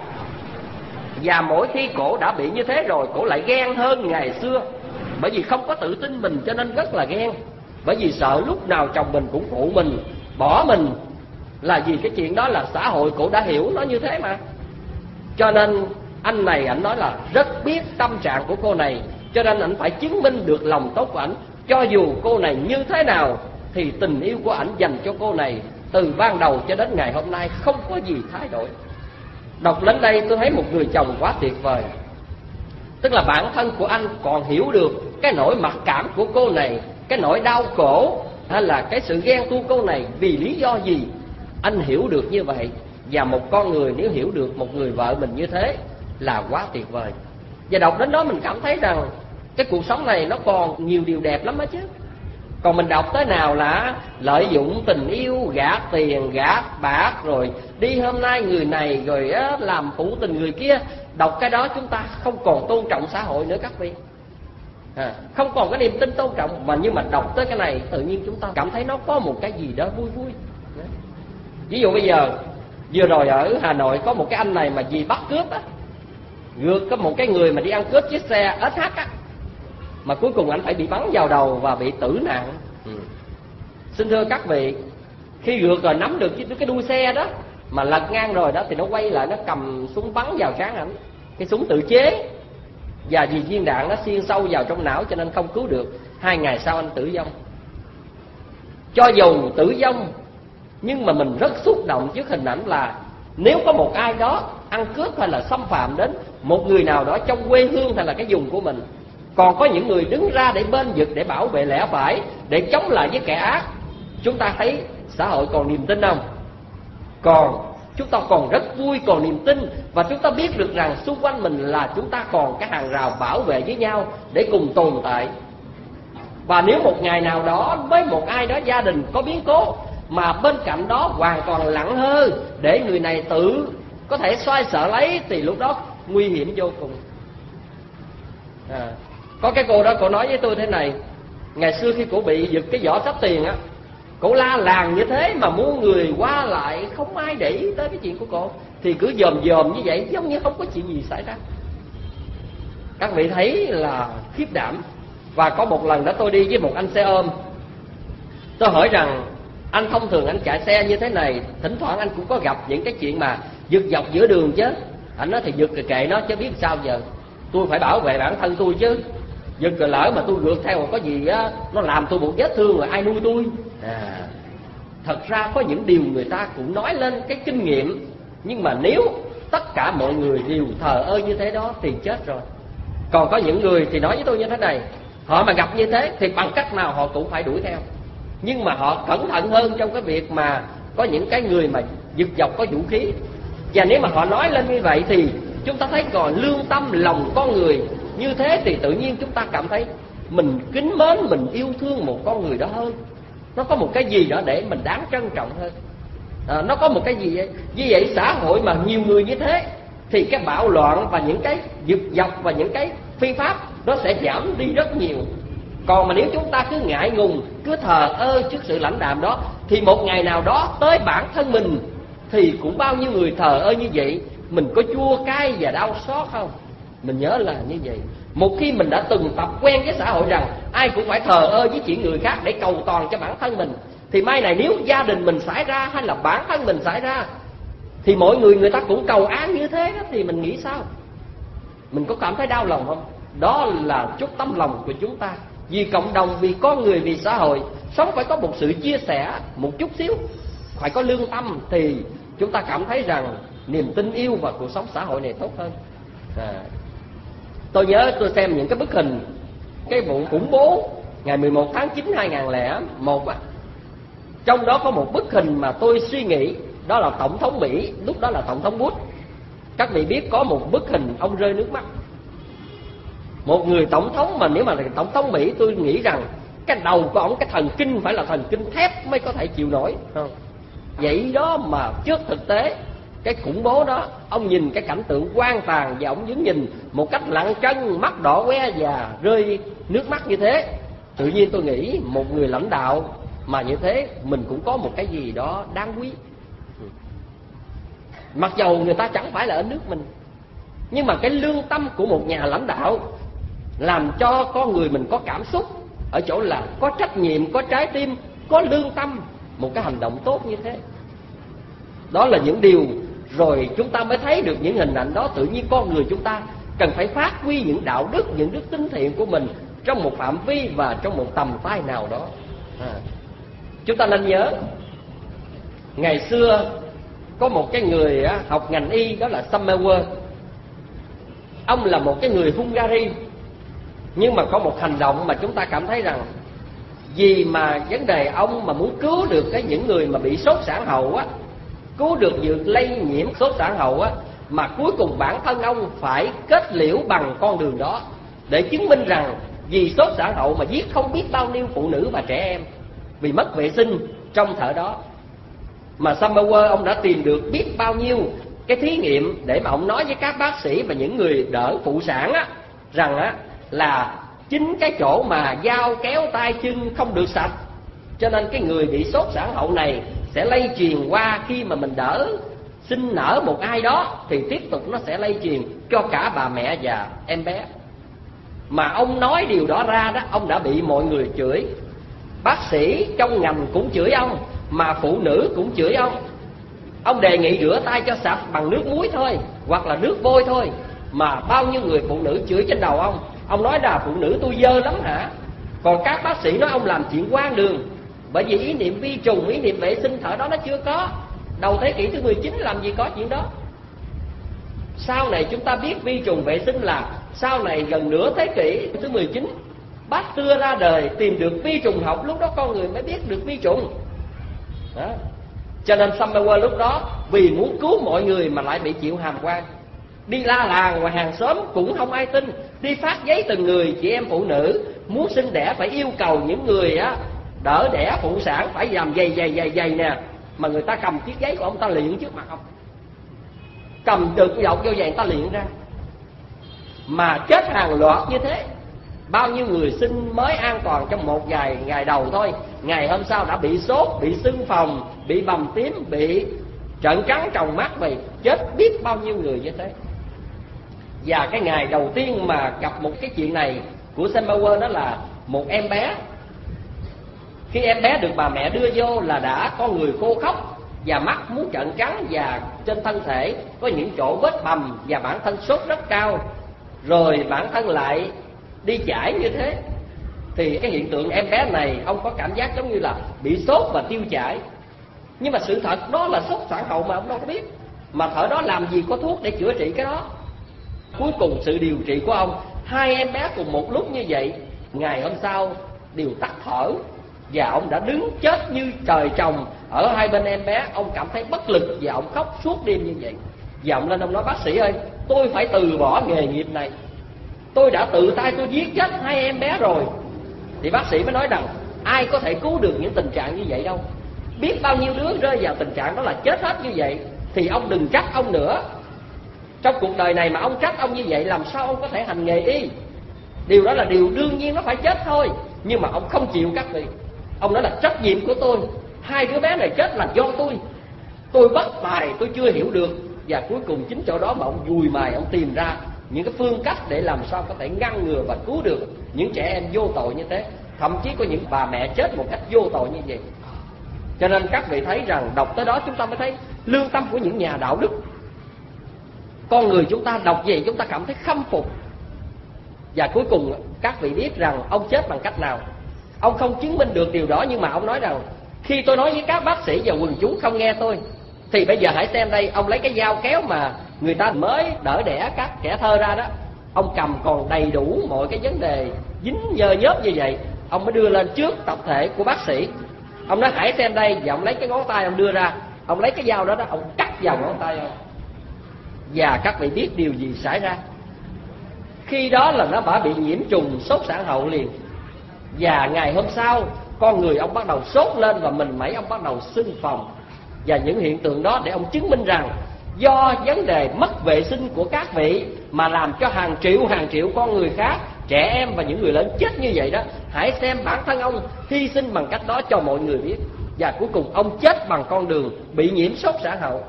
Và mỗi khi cổ đã bị như thế rồi, cổ lại ghen hơn ngày xưa. Bởi vì không có tự tin mình cho nên rất là ghen. Bởi vì sợ lúc nào chồng mình cũng phụ mình, bỏ mình. Là vì cái chuyện đó là xã hội cổ đã hiểu nó như thế mà. Cho nên anh này anh nói là rất biết tâm trạng của cô này, cho nên anh phải chứng minh được lòng tốt của ảnh. Cho dù cô này như thế nào thì tình yêu của ảnh dành cho cô này từ ban đầu cho đến ngày hôm nay không có gì thay đổi. Đọc đến đây tôi thấy một người chồng quá tuyệt vời. Tức là bản thân của anh còn hiểu được cái nỗi mặc cảm của cô này, cái nỗi đau khổ hay là cái sự ghen tuông cô này vì lý do gì. Anh hiểu được như vậy. Và một con người nếu hiểu được một người vợ mình như thế là quá tuyệt vời. Và đọc đến đó mình cảm thấy rằng cái cuộc sống này nó còn nhiều điều đẹp lắm đó chứ. Còn mình đọc tới nào là lợi dụng tình yêu, gạt tiền, gạt bạc, rồi đi hôm nay người này, rồi á, làm phụ tình người kia. Đọc cái đó chúng ta không còn tôn trọng xã hội nữa các vị. à, Không còn cái niềm tin tôn trọng. Mà nhưng mà đọc tới cái này tự nhiên chúng ta cảm thấy nó có một cái gì đó vui vui. Ví dụ bây giờ vừa rồi ở Hà Nội có một cái anh này mà vì bắt cướp á, gượt có một cái người mà đi ăn cướp chiếc xe ét hát á, mà cuối cùng anh phải bị bắn vào đầu và bị tử nạn. ừ. Xin thưa các vị, khi gượt rồi nắm được cái đuôi xe đó mà lật ngang rồi đó, thì nó quay lại nó cầm súng bắn vào trán ảnh. Cái súng tự chế, và vì viên đạn nó xuyên sâu vào trong não cho nên không cứu được. Hai ngày sau anh tử vong. Cho dù tử vong, nhưng mà mình rất xúc động trước hình ảnh là nếu có một ai đó ăn cướp hay là xâm phạm đến một người nào đó trong quê hương hay là cái vùng của mình, còn có những người đứng ra để bên vực, để bảo vệ lẽ phải, để chống lại với kẻ ác, chúng ta thấy xã hội còn niềm tin không? Còn chúng ta còn rất vui, còn niềm tin. Và chúng ta biết được rằng xung quanh mình là chúng ta còn cái hàng rào bảo vệ với nhau để cùng tồn tại. Và nếu một ngày nào đó với một ai đó gia đình có biến cố, mà bên cạnh đó hoàn toàn lặng hơ để người này tự có thể xoay sở lấy, thì lúc đó nguy hiểm vô cùng. à, Có cái cô đó, cô nói với tôi thế này: ngày xưa khi cô bị giật cái giỏ sắp tiền á, cô la làng như thế mà muôn người qua lại, không ai để ý tới cái chuyện của cô, thì cứ dòm dòm như vậy giống như không có chuyện gì xảy ra. Các vị thấy là khiếp đảm. Và có một lần đó tôi đi với một anh xe ôm, tôi hỏi rằng anh thông thường anh chạy xe như thế này, thỉnh thoảng anh cũng có gặp những cái chuyện mà giật dọc giữa đường chứ. Anh nói thì giật rồi kệ nó chứ biết sao giờ, tôi phải bảo vệ bản thân tôi chứ. Giật rồi lỡ mà tôi gượt theo có gì á, nó làm tôi một vết thương rồi ai nuôi tôi? À, thật ra có những điều người ta cũng nói lên cái kinh nghiệm, nhưng mà nếu tất cả mọi người đều thờ ơ như thế đó thì chết rồi. Còn có những người thì nói với tôi như thế này, họ mà gặp như thế thì bằng cách nào họ cũng phải đuổi theo, nhưng mà họ cẩn thận hơn trong cái việc mà có những cái người mà giật dọc có vũ khí. Và nếu mà họ nói lên như vậy thì chúng ta thấy còn lương tâm lòng con người như thế, thì tự nhiên chúng ta cảm thấy mình kính mến, mình yêu thương một con người đó hơn. Nó có một cái gì đó để mình đáng trân trọng hơn. À, nó có một cái gì vậy? Như vậy xã hội mà nhiều người như thế thì cái bạo loạn và những cái giật dọc và những cái phi pháp nó sẽ giảm đi rất nhiều. Còn mà nếu chúng ta cứ ngại ngùng, cứ thờ ơ trước sự lãnh đạm đó, thì một ngày nào đó tới bản thân mình thì cũng bao nhiêu người thờ ơ như vậy. Mình có chua cay và đau xót không? Mình nhớ là như vậy. Một khi mình đã từng tập quen với xã hội rằng ai cũng phải thờ ơ với chuyện người khác để cầu toàn cho bản thân mình, thì mai này nếu gia đình mình xảy ra hay là bản thân mình xảy ra thì mọi người người ta cũng cầu an như thế đó, thì mình nghĩ sao? Mình có cảm thấy đau lòng không? Đó là chút tấm lòng của chúng ta. Vì cộng đồng, vì con người, vì xã hội, sống phải có một sự chia sẻ một chút xíu, phải có lương tâm thì chúng ta cảm thấy rằng niềm tin yêu và cuộc sống xã hội này tốt hơn. À, tôi nhớ tôi xem những cái bức hình cái vụ khủng bố ngày mười một tháng chín năm hai nghìn không trăm lẻ một á. Trong đó có một bức hình mà tôi suy nghĩ, đó là tổng thống Mỹ, lúc đó là tổng thống Bush. Các vị biết có một bức hình ông rơi nước mắt. Một người tổng thống mà nếu mà là tổng thống Mỹ, tôi nghĩ rằng cái đầu của ông, cái thần kinh phải là thần kinh thép mới có thể chịu nổi, không? Vậy đó mà trước thực tế cái khủng bố đó, ông nhìn cái cảnh tượng hoang tàn và ông vẫn nhìn một cách lặng chân, mắt đỏ que và rơi nước mắt như thế. Tự nhiên tôi nghĩ một người lãnh đạo mà như thế, mình cũng có một cái gì đó đáng quý. Mặc dầu người ta chẳng phải là ở nước mình, nhưng mà cái lương tâm của một nhà lãnh đạo làm cho con người mình có cảm xúc, ở chỗ là có trách nhiệm, có trái tim, có lương tâm, một cái hành động tốt như thế. Đó là những điều rồi chúng ta mới thấy được những hình ảnh đó. Tự nhiên con người chúng ta cần phải phát huy những đạo đức, những đức tính thiện của mình trong một phạm vi và trong một tầm tay nào đó. À, chúng ta nên nhớ ngày xưa có một cái người học ngành y, đó là Samuel. Ông là một cái người Hungary, nhưng mà có một hành động mà chúng ta cảm thấy rằng vì mà vấn đề ông mà muốn cứu được cái những người mà bị sốt sản hậu á, cứu được việc lây nhiễm sốt sản hậu á, mà cuối cùng bản thân ông phải kết liễu bằng con đường đó để chứng minh rằng vì sốt sản hậu mà giết không biết bao nhiêu phụ nữ và trẻ em vì mất vệ sinh trong thở đó. Mà Samuel ông đã tìm được biết bao nhiêu cái thí nghiệm để mà ông nói với các bác sĩ và những người đỡ phụ sản á, rằng á là chính cái chỗ mà dao kéo tay chân không được sạch, cho nên cái người bị sốt sản hậu này sẽ lây truyền qua khi mà mình đỡ sinh nở một ai đó, thì tiếp tục nó sẽ lây truyền cho cả bà mẹ và em bé. Mà ông nói điều đó ra đó, ông đã bị mọi người chửi. Bác sĩ trong ngành cũng chửi ông, mà phụ nữ cũng chửi ông. Ông đề nghị rửa tay cho sạch bằng nước muối thôi, hoặc là nước vôi thôi, mà bao nhiêu người phụ nữ chửi trên đầu ông. Ông nói là phụ nữ tôi dơ lắm hả? Còn các bác sĩ nói ông làm chuyện hoang đường, bởi vì ý niệm vi trùng, ý niệm vệ sinh thở đó nó chưa có. Đầu thế kỷ thứ mười chín làm gì có chuyện đó. Sau này chúng ta biết vi trùng vệ sinh là sau này gần nửa thế kỷ thứ mười chín, Pasteur ra đời tìm được vi trùng học, lúc đó con người mới biết được vi trùng đó. Cho nên Samuel lúc đó vì muốn cứu mọi người mà lại bị chịu hàm quan, đi la làng ngoài hàng xóm cũng không ai tin, đi phát giấy từng người chị em phụ nữ muốn sinh đẻ phải yêu cầu những người á đỡ đẻ phụ sản phải làm dày dày dày dày nè, mà người ta cầm chiếc giấy của ông ta liệng trước mặt ông, cầm được dọc vô vàng ta liệng ra, mà chết hàng loạt như thế. Bao nhiêu người sinh mới an toàn trong một vài ngày đầu thôi, ngày hôm sau đã bị sốt, bị sưng phồng, bị bầm tím, bị trợn trắng tròng mắt, vì chết biết bao nhiêu người như thế. Và cái ngày đầu tiên mà gặp một cái chuyện này của Samuel đó là một em bé. Khi em bé được bà mẹ đưa vô là đã con người khô khóc, và mắt muốn trợn trắng, và trên thân thể có những chỗ vết bầm, và bản thân sốt rất cao, rồi bản thân lại đi chảy như thế. Thì cái hiện tượng em bé này ông có cảm giác giống như là bị sốt và tiêu chảy. Nhưng mà sự thật đó là sốt sản hậu mà ông đâu có biết. Mà thở đó làm gì có thuốc để chữa trị cái đó. Cuối cùng sự điều trị của ông, hai em bé cùng một lúc như vậy, ngày hôm sau đều tắt thở, và ông đã đứng chết như trời trồng ở hai bên em bé. Ông cảm thấy bất lực và ông khóc suốt đêm như vậy. Và ông lên ông nói: bác sĩ ơi, tôi phải từ bỏ nghề nghiệp này, tôi đã tự tay tôi giết chết hai em bé rồi. Thì bác sĩ mới nói rằng ai có thể cứu được những tình trạng như vậy đâu. Biết bao nhiêu đứa rơi vào tình trạng đó là chết hết như vậy. Thì ông đừng trách ông nữa. Trong cuộc đời này mà ông trách ông như vậy, làm sao ông có thể hành nghề y? Điều đó là điều đương nhiên, nó phải chết thôi. Nhưng mà ông không chịu các vị. Ông nói là trách nhiệm của tôi, hai đứa bé này chết là do tôi, tôi bất tài, tôi chưa hiểu được. Và cuối cùng chính chỗ đó mà ông dùi mài, ông tìm ra những cái phương cách để làm sao có thể ngăn ngừa và cứu được những trẻ em vô tội như thế. Thậm chí có những bà mẹ chết một cách vô tội như vậy. Cho nên các vị thấy rằng đọc tới đó chúng ta mới thấy lương tâm của những nhà đạo đức. Con người chúng ta đọc về chúng ta cảm thấy khâm phục. Và cuối cùng các vị biết rằng ông chết bằng cách nào. Ông không chứng minh được điều đó, nhưng mà ông nói rằng khi tôi nói với các bác sĩ và quần chúng không nghe tôi, thì bây giờ hãy xem đây. Ông lấy cái dao kéo mà người ta mới đỡ đẻ các trẻ thơ ra đó, ông cầm còn đầy đủ mọi cái vấn đề dính nhơ nhớp như vậy. Ông mới đưa lên trước tập thể của bác sĩ. Ông nói hãy xem đây. Và ông lấy cái ngón tay ông đưa ra, ông lấy cái dao đó đó, ông cắt vào ngón tay ông. Và các vị biết điều gì xảy ra? Khi đó là nó đã bị nhiễm trùng sốt sản hậu liền. Và ngày hôm sau con người ông bắt đầu sốt lên, và mình mẩy ông bắt đầu sưng phồng. Và những hiện tượng đó để ông chứng minh rằng do vấn đề mất vệ sinh của các vị mà làm cho hàng triệu hàng triệu con người khác, trẻ em và những người lớn chết như vậy đó. Hãy xem bản thân ông hy sinh bằng cách đó cho mọi người biết. Và cuối cùng ông chết bằng con đường bị nhiễm sốt sản hậu.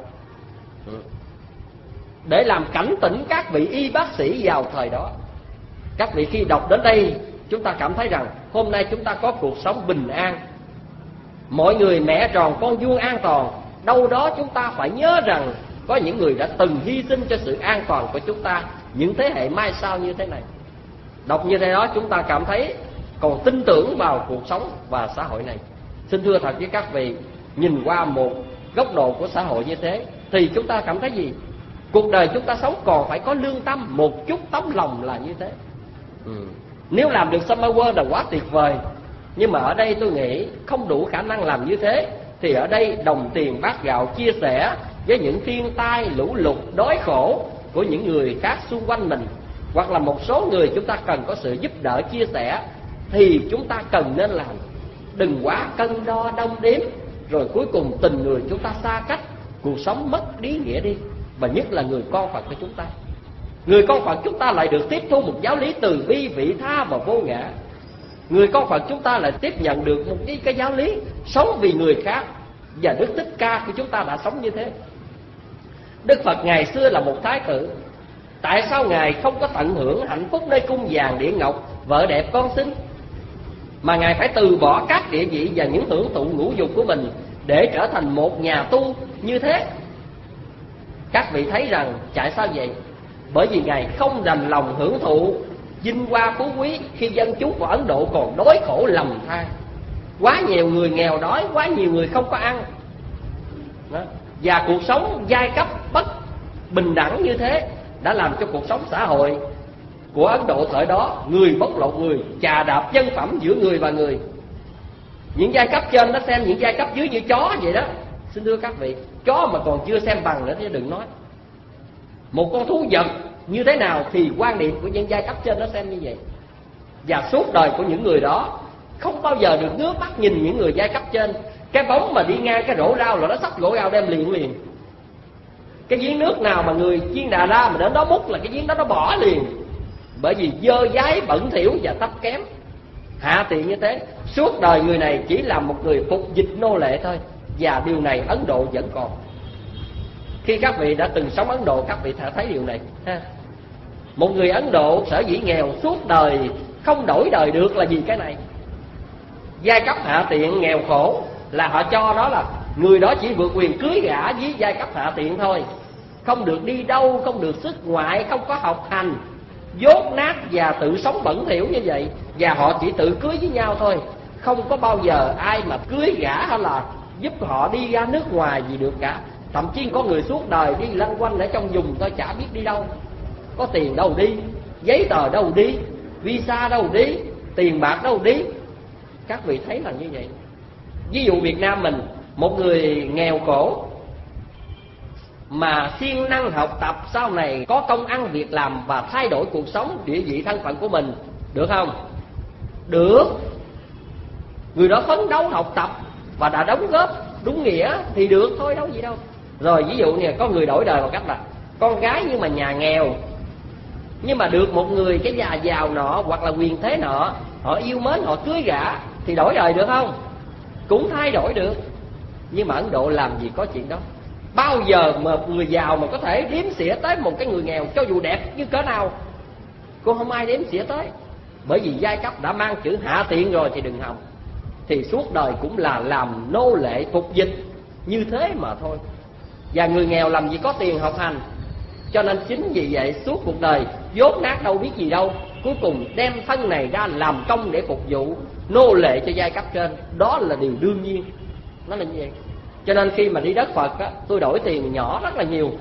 Để làm cảnh tỉnh các vị y bác sĩ vào thời đó. Các vị khi đọc đến đây, chúng ta cảm thấy rằng hôm nay chúng ta có cuộc sống bình an, mọi người mẹ tròn con vuông an toàn. Đâu đó chúng ta phải nhớ rằng có những người đã từng hy sinh cho sự an toàn của chúng ta, những thế hệ mai sau như thế này. Đọc như thế đó chúng ta cảm thấy còn tin tưởng vào cuộc sống và xã hội này. Xin thưa thật với các vị, nhìn qua một góc độ của xã hội như thế thì chúng ta cảm thấy gì? Cuộc đời chúng ta sống còn phải có lương tâm, một chút tấm lòng là như thế. ừ. Nếu làm được Summer World là quá tuyệt vời. Nhưng mà ở đây tôi nghĩ không đủ khả năng làm như thế. Thì ở đây đồng tiền bát gạo chia sẻ với những thiên tai, lũ lụt, đói khổ của những người khác xung quanh mình, hoặc là một số người chúng ta cần có sự giúp đỡ chia sẻ, thì chúng ta cần nên làm. Đừng quá cân đo đong đếm, rồi cuối cùng tình người chúng ta xa cách, cuộc sống mất ý nghĩa đi. Và nhất là người con Phật của chúng ta, người con Phật chúng ta lại được tiếp thu một giáo lý từ bi, vị tha và vô ngã. Người con Phật chúng ta lại tiếp nhận được một cái, cái giáo lý sống vì người khác. Và Đức Thích Ca của chúng ta đã sống như thế. Đức Phật ngày xưa là một thái tử. Tại sao Ngài không có tận hưởng hạnh phúc nơi cung vàng điện ngọc, vợ đẹp con xinh, mà Ngài phải từ bỏ các địa vị và những hưởng thụ ngũ dục của mình để trở thành một nhà tu như thế? Các vị thấy rằng tại sao vậy? Bởi vì Ngài không đành lòng hưởng thụ vinh hoa phú quý khi dân chúng của Ấn Độ còn đói khổ lầm than. Quá nhiều người nghèo đói, quá nhiều người không có ăn đó. Và cuộc sống giai cấp bất bình đẳng như thế đã làm cho cuộc sống xã hội của Ấn Độ thời đó người bóc lột người, chà đạp nhân phẩm giữa người và người. Những giai cấp trên nó xem những giai cấp dưới như chó vậy đó. Xin thưa các vị, chó mà còn chưa xem bằng nữa thì đừng nói. Một con thú vật như thế nào thì quan điểm của những giai cấp trên nó xem như vậy. Và suốt đời của những người đó không bao giờ được ngước mắt nhìn những người giai cấp trên. Cái bóng mà đi ngang cái rổ rau là nó xách rổ rau đem liền liền. Cái giếng nước nào mà người chiên đà ra mà đến đó múc là cái giếng đó nó bỏ liền. Bởi vì dơ dái, bẩn thỉu và thấp kém, hạ tiện như thế. Suốt đời người này chỉ là một người phục dịch nô lệ thôi. Và điều này Ấn Độ vẫn còn. Khi các vị đã từng sống Ấn Độ, các vị đã thấy điều này ha. Một người Ấn Độ sở dĩ nghèo suốt đời không đổi đời được là vì cái này. Giai cấp hạ tiện nghèo khổ là họ cho đó là Người đó chỉ vượt quyền cưới gả với giai cấp hạ tiện thôi, không được đi đâu, không được xuất ngoại, không có học hành, dốt nát và tự sống bẩn thỉu như vậy. Và họ chỉ tự cưới với nhau thôi, không có bao giờ ai mà cưới gả hay là giúp họ đi ra nước ngoài gì được cả. Thậm chí có người suốt đời đi lanh quanh ở trong vùng tôi chả biết đi đâu, có tiền đâu đi, giấy tờ đâu đi, visa đâu đi, tiền bạc đâu đi. Các vị thấy là như vậy. Ví dụ Việt Nam mình, một người nghèo khổ mà siêng năng học tập, sau này có công ăn việc làm và thay đổi cuộc sống, địa vị thân phận của mình, được không? Được. Người đó phấn đấu học tập và đã đóng góp đúng nghĩa thì được thôi, đâu gì đâu. Rồi ví dụ như có người đổi đời bằng cách là con gái nhưng mà nhà nghèo, nhưng mà được một người cái nhà giàu nọ hoặc là quyền thế nọ, họ yêu mến, họ cưới gả, thì đổi đời được không? Cũng thay đổi được. Nhưng mà Ấn Độ làm gì có chuyện đó. Bao giờ mà người giàu mà có thể đếm xỉa tới một cái người nghèo, cho dù đẹp như cỡ nào, cũng không ai đếm xỉa tới. Bởi vì giai cấp đã mang chữ hạ tiện rồi thì đừng hòng. Thì suốt đời cũng là làm nô lệ phục dịch như thế mà thôi. Và người nghèo làm gì có tiền học hành. Cho nên chính vì vậy suốt cuộc đời dốt nát đâu biết gì đâu, cuối cùng đem thân này ra làm công để phục vụ nô lệ cho giai cấp trên. Đó là điều đương nhiên. Nó là như vậy. Cho nên khi mà đi đất Phật á, tôi đổi tiền nhỏ rất là nhiều.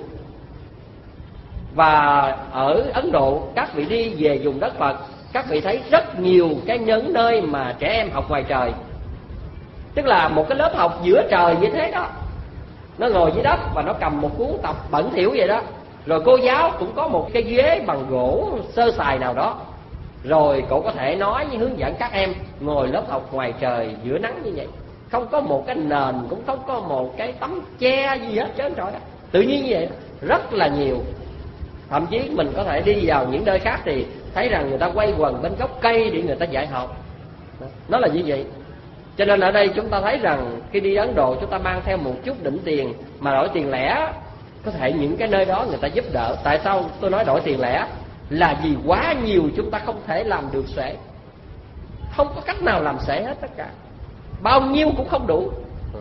Và ở Ấn Độ, các vị đi về vùng đất Phật, các vị thấy rất nhiều cái những nơi mà trẻ em học ngoài trời. Tức là một cái lớp học giữa trời như thế đó. Nó ngồi dưới đất và nó cầm một cuốn tập bẩn thỉu vậy đó. Rồi cô giáo cũng có một cái ghế bằng gỗ sơ sài nào đó. Rồi cậu có thể nói như hướng dẫn các em ngồi lớp học ngoài trời giữa nắng như vậy. Không có một cái nền, cũng không có một cái tấm che gì hết trơn trọi đó. Tự nhiên như vậy đó. Rất là nhiều. Thậm chí mình có thể đi vào những nơi khác thì thấy rằng người ta quay quần bên gốc cây để người ta dạy học. Nó là như vậy. Cho nên ở đây chúng ta thấy rằng khi đi Ấn Độ chúng ta mang theo một chút đỉnh tiền mà đổi tiền lẻ. Có thể những cái nơi đó người ta giúp đỡ. Tại sao tôi nói đổi tiền lẻ? Là vì quá nhiều chúng ta không thể làm được xuể. Không có cách nào làm xuể hết tất cả. Bao nhiêu cũng không đủ.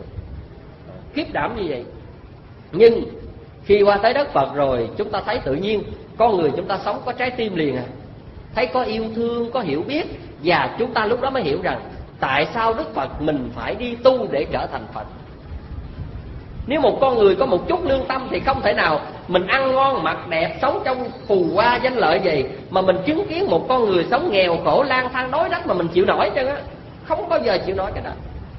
Khiếp đảm như vậy. Nhưng khi qua tới đất Phật rồi, chúng ta thấy tự nhiên con người chúng ta sống có trái tim liền à. Thấy có yêu thương, có hiểu biết. Và chúng ta lúc đó mới hiểu rằng tại sao Đức Phật mình phải đi tu để trở thành Phật. Nếu một con người có một chút lương tâm thì không thể nào mình ăn ngon mặc đẹp, sống trong phù hoa danh lợi gì mà mình chứng kiến một con người sống nghèo khổ lang thang đói đất mà mình chịu nổi chứ á. Không bao giờ chịu nổi cái đó.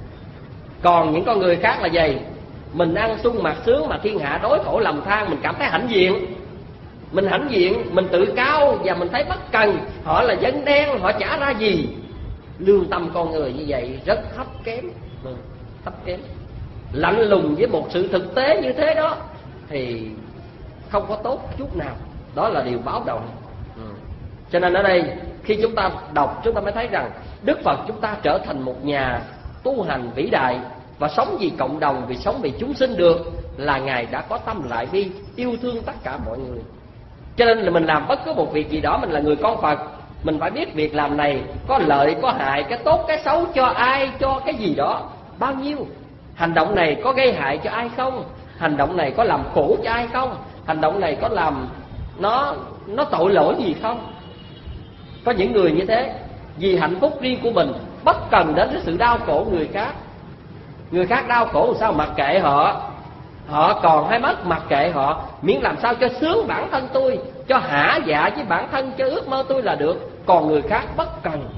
Còn những con người khác là gì? Mình ăn sung mặc sướng mà thiên hạ đói khổ lầm than, mình cảm thấy hãnh diện. Mình hãnh diện, mình tự cao và mình thấy bất cần. Họ là dân đen, họ chả ra gì. Lương tâm con người như vậy rất thấp kém. Ừ, thấp kém. Lạnh lùng với một sự thực tế như thế đó thì không có tốt chút nào. Đó là điều báo động. Ừ. Cho nên ở đây khi chúng ta đọc, chúng ta mới thấy rằng Đức Phật chúng ta trở thành một nhà tu hành vĩ đại và sống vì cộng đồng, vì sống vì chúng sinh được, là Ngài đã có tâm lại bi, yêu thương tất cả mọi người. Cho nên là mình làm bất cứ một việc gì đó, mình là người con Phật, mình phải biết việc làm này có lợi, có hại, cái tốt, cái xấu cho ai, cho cái gì đó, bao nhiêu. Hành động này có gây hại cho ai không? Hành động này có làm khổ cho ai không? Hành động này có làm nó nó tội lỗi gì không? Có những người như thế, vì hạnh phúc riêng của mình, bất cần đến cái sự đau khổ người khác. Người khác đau khổ làm sao mặc kệ họ. Họ còn hay mất mặc kệ họ, miễn làm sao cho sướng bản thân tôi, cho hả dạ với bản thân, cho ước mơ tôi là được. Còn người khác bất cần.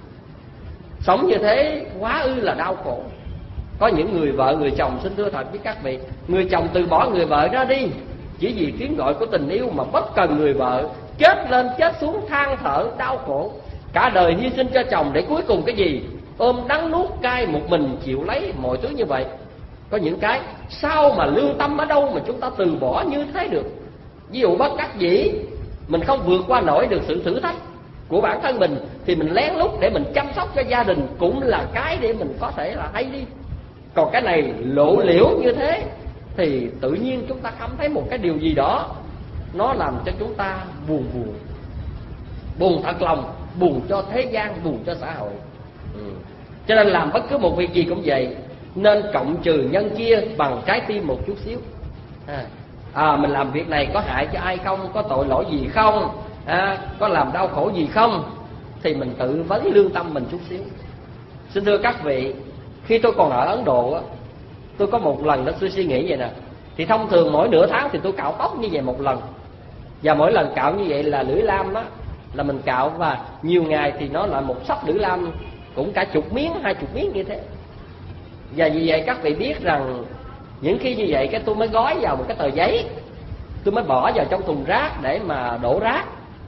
Sống như thế quá ư là đau khổ. Có những người vợ, người chồng, xin thưa thật với các vị, người chồng từ bỏ người vợ ra đi chỉ vì tiếng gọi của tình yêu mà bất cần người vợ, chết lên chết xuống than thở đau khổ, cả đời hy sinh cho chồng để cuối cùng cái gì? Ôm đắng nuốt cay một mình chịu lấy mọi thứ như vậy. Có những cái sao mà lương tâm ở đâu mà chúng ta từ bỏ như thế được? Ví dụ bất đắc dĩ, mình không vượt qua nổi được sự thử thách của bản thân mình thì mình lén lút để mình chăm sóc cho gia đình cũng là cái để mình có thể là hay đi. Còn cái này lộ liễu như thế thì tự nhiên chúng ta cảm thấy một cái điều gì đó nó làm cho chúng ta buồn buồn. Buồn thật lòng, buồn cho thế gian, buồn cho xã hội. Ừ. Cho nên làm bất cứ một việc gì cũng vậy. nên cộng trừ nhân chia bằng trái tim một chút xíu. À, à mình làm việc này có hại cho ai không, có tội lỗi gì không, à, có làm đau khổ gì không, thì mình tự vấn lương tâm mình chút xíu. Xin thưa các vị, khi tôi còn ở Ấn Độ á, tôi có một lần đó tôi suy nghĩ vậy nè. Thì thông thường mỗi nửa tháng thì tôi cạo tóc như vậy một lần, và mỗi lần cạo như vậy là lưỡi lam đó là mình cạo, và nhiều ngày thì nó là một sấp lưỡi lam cũng cả chục miếng, hai chục miếng như thế. Và vì vậy các vị biết rằng những khi như vậy cái tôi mới gói vào một cái tờ giấy, tôi mới bỏ vào trong thùng rác để mà đổ rác.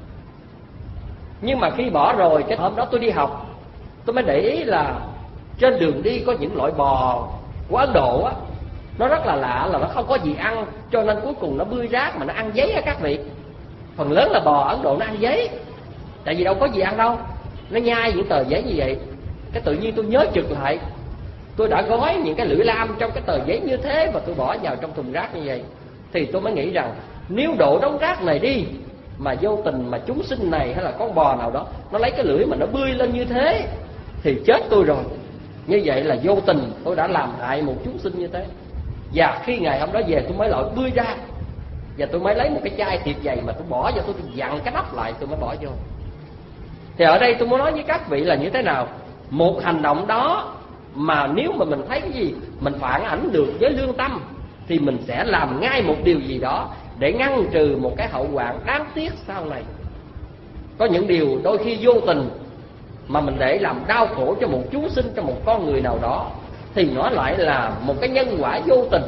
Nhưng mà khi bỏ rồi, cái hôm đó tôi đi học, tôi mới để ý là trên đường đi có những loại bò của Ấn Độ á, nó rất là lạ là nó không có gì ăn, cho nên cuối cùng nó bươi rác mà nó ăn giấy á các vị. Phần lớn là bò Ấn Độ nó ăn giấy, tại vì đâu có gì ăn đâu, nó nhai những tờ giấy như vậy. Cái tự nhiên tôi nhớ chực lại, tôi đã gói những cái lưỡi lam trong cái tờ giấy như thế và tôi bỏ vào trong thùng rác như vậy. Thì tôi mới nghĩ rằng nếu đổ đống rác này đi mà vô tình mà chúng sinh này hay là con bò nào đó nó lấy cái lưỡi mà nó bươi lên như thế thì chết tôi rồi. Như vậy là vô tình tôi đã làm hại một chúng sinh như thế. Và khi ngày hôm đó về tôi mới lội bươi ra, và tôi mới lấy một cái chai thiệt dày mà tôi bỏ vào, tôi dặn cái nắp lại tôi mới bỏ vô. Thì ở đây tôi muốn nói với các vị là như thế nào? Một hành động đó mà nếu mà mình thấy cái gì mình phản ảnh được với lương tâm thì mình sẽ làm ngay một điều gì đó để ngăn trừ một cái hậu quả đáng tiếc sau này. Có những điều đôi khi vô tình mà mình để làm đau khổ cho một chúng sinh, cho một con người nào đó, thì nó lại là một cái nhân quả vô tình.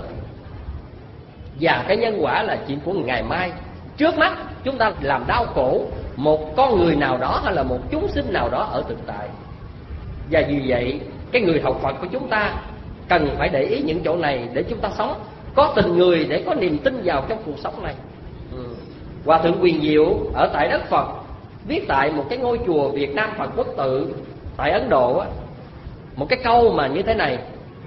Và cái nhân quả là chuyện của ngày mai. Trước mắt chúng ta làm đau khổ một con người nào đó hay là một chúng sinh nào đó ở thực tại. Và vì vậy cái người học Phật của chúng ta cần phải để ý những chỗ này để chúng ta sống có tình người, để có niềm tin vào trong cuộc sống này. ừ. Hòa thượng Quyền Diệu ở tại đất Phật viết tại một cái ngôi chùa Việt Nam Phật Quốc Tự tại Ấn Độ á, một cái câu mà như thế này.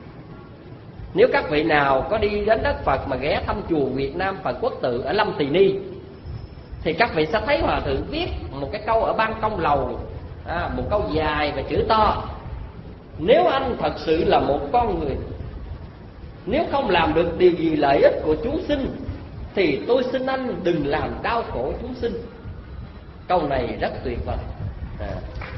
Nếu các vị nào có đi đến đất Phật mà ghé thăm chùa Việt Nam Phật Quốc Tự ở Lâm Tỳ Ni thì các vị sẽ thấy Hòa thượng viết một cái câu ở ban công lầu, à, một câu dài và chữ to: nếu anh thật sự là một con người, nếu không làm được điều gì lợi ích của chúng sinh thì tôi xin anh đừng làm đau khổ chúng sinh. Câu này rất tuyệt vời. à.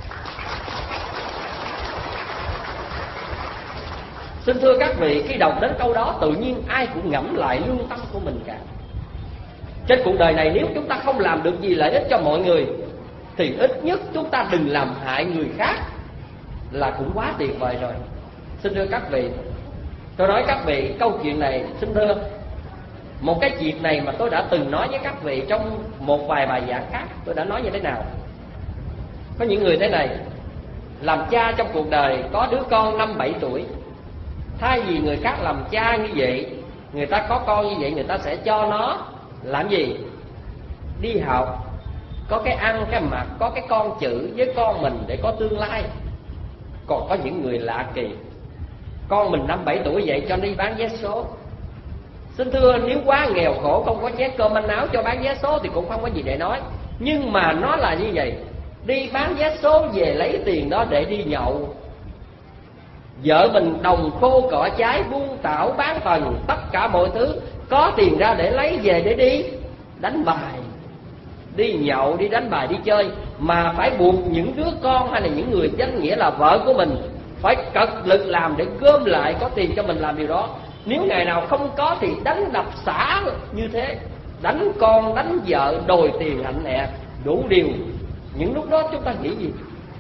Xin thưa các vị, khi đọc đến câu đó tự nhiên ai cũng ngẫm lại lương tâm của mình cả. Trên cuộc đời này nếu chúng ta không làm được gì lợi ích cho mọi người thì ít nhất chúng ta đừng làm hại người khác là cũng quá tuyệt vời rồi. Xin thưa các vị, tôi nói các vị câu chuyện này, xin thưa, một cái chuyện này mà tôi đã từng nói với các vị trong một vài bài giảng khác. Tôi đã nói như thế nào? Có những người thế này, làm cha trong cuộc đời có đứa con năm bảy tuổi, thay vì người khác làm cha như vậy, người ta có con như vậy, người ta sẽ cho nó làm gì? Đi học, có cái ăn cái mặc, có cái con chữ với con mình để có tương lai. Còn có những người lạ kỳ, con mình năm bảy tuổi vậy cho đi bán vé số. Xin thưa, nếu quá nghèo khổ không có chén cơm manh áo cho bán vé số thì cũng không có gì để nói. Nhưng mà nó là như vậy, đi bán vé số về lấy tiền đó để đi nhậu. Vợ mình đồng khô cỏ trái, buôn tảo bán phần, tất cả mọi thứ, có tiền ra để lấy về để đi đánh bài, đi nhậu, đi đánh bài, đi chơi. Mà phải buộc những đứa con hay là những người danh nghĩa là vợ của mình phải cật lực làm để gom lại có tiền cho mình làm điều đó. Nếu ngày nào không có thì đánh đập xả như thế, đánh con, đánh vợ, đòi tiền hạnh nẹ, đủ điều. Những lúc đó chúng ta nghĩ gì?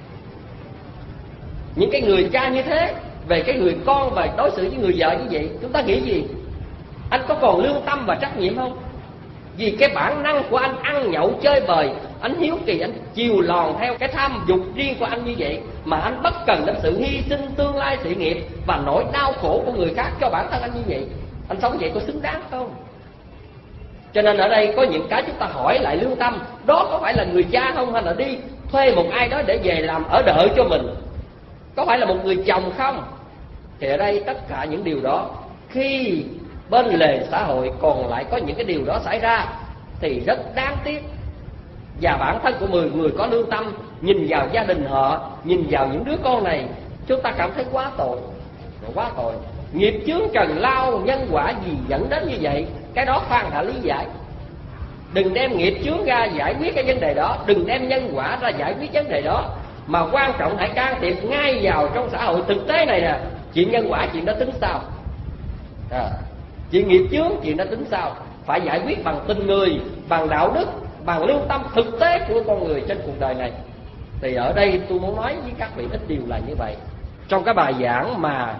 Những cái người cha như thế về cái người con và đối xử với người vợ như vậy, chúng ta nghĩ gì? Anh có còn lương tâm và trách nhiệm không? Vì cái bản năng của anh ăn nhậu chơi bời, anh hiếu kỳ, anh chiều lòn theo cái tham dục riêng của anh như vậy, mà anh bất cần đến sự hy sinh tương lai sự nghiệp và nỗi đau khổ của người khác cho bản thân anh như vậy. Anh sống vậy có xứng đáng không? Cho nên ở đây có những cái chúng ta hỏi lại lương tâm. Đó có phải là người cha không, hay là đi thuê một ai đó để về làm ở đợi cho mình? Có phải là một người chồng không? Thì ở đây tất cả những điều đó, khi bên lề xã hội còn lại có những cái điều đó xảy ra thì rất đáng tiếc. Và bản thân của mười người có lương tâm nhìn vào gia đình họ, nhìn vào những đứa con này, chúng ta cảm thấy quá tội, quá tội. nghiệp chướng trần lao, nhân quả gì dẫn đến như vậy, cái đó khoan đã lý giải. Đừng đem nghiệp chướng ra giải quyết cái vấn đề đó, đừng đem nhân quả ra giải quyết vấn đề đó, mà quan trọng hãy can thiệp ngay vào trong xã hội thực tế này nè. Chuyện nhân quả chuyện đó tính sao, à, chuyện nghiệp chướng chuyện đó tính sao, phải giải quyết bằng tình người, bằng đạo đức, bằng lương tâm thực tế của con người trên cuộc đời này. Thì ở đây tôi muốn nói với các vị ít điều là như vậy. Trong cái bài giảng mà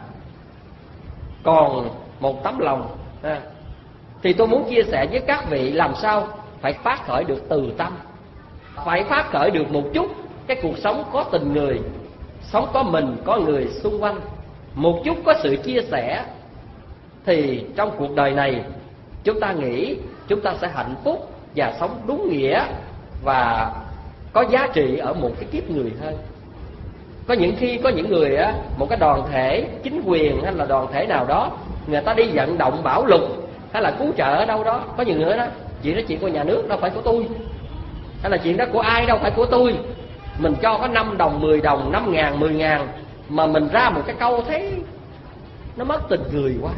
còn một tấm lòng à, thì tôi muốn chia sẻ với các vị làm sao phải phát khởi được từ tâm, phải phát khởi được một chút cái cuộc sống có tình người, sống có mình, có người xung quanh, một chút có sự chia sẻ. Thì trong cuộc đời này chúng ta nghĩ chúng ta sẽ hạnh phúc và sống đúng nghĩa và có giá trị ở một cái kiếp người hơn. Có những khi có những người á, một cái đoàn thể chính quyền hay là đoàn thể nào đó, người ta đi vận động bão lụt hay là cứu trợ ở đâu đó, có nhiều người đó chuyện đó chuyện của nhà nước đâu phải của tôi, hay là chuyện đó của ai đâu phải của tôi. Mình cho có năm đồng, mười đồng, năm ngàn, mười ngàn mà mình ra một cái câu thấy nó mất tình người quá.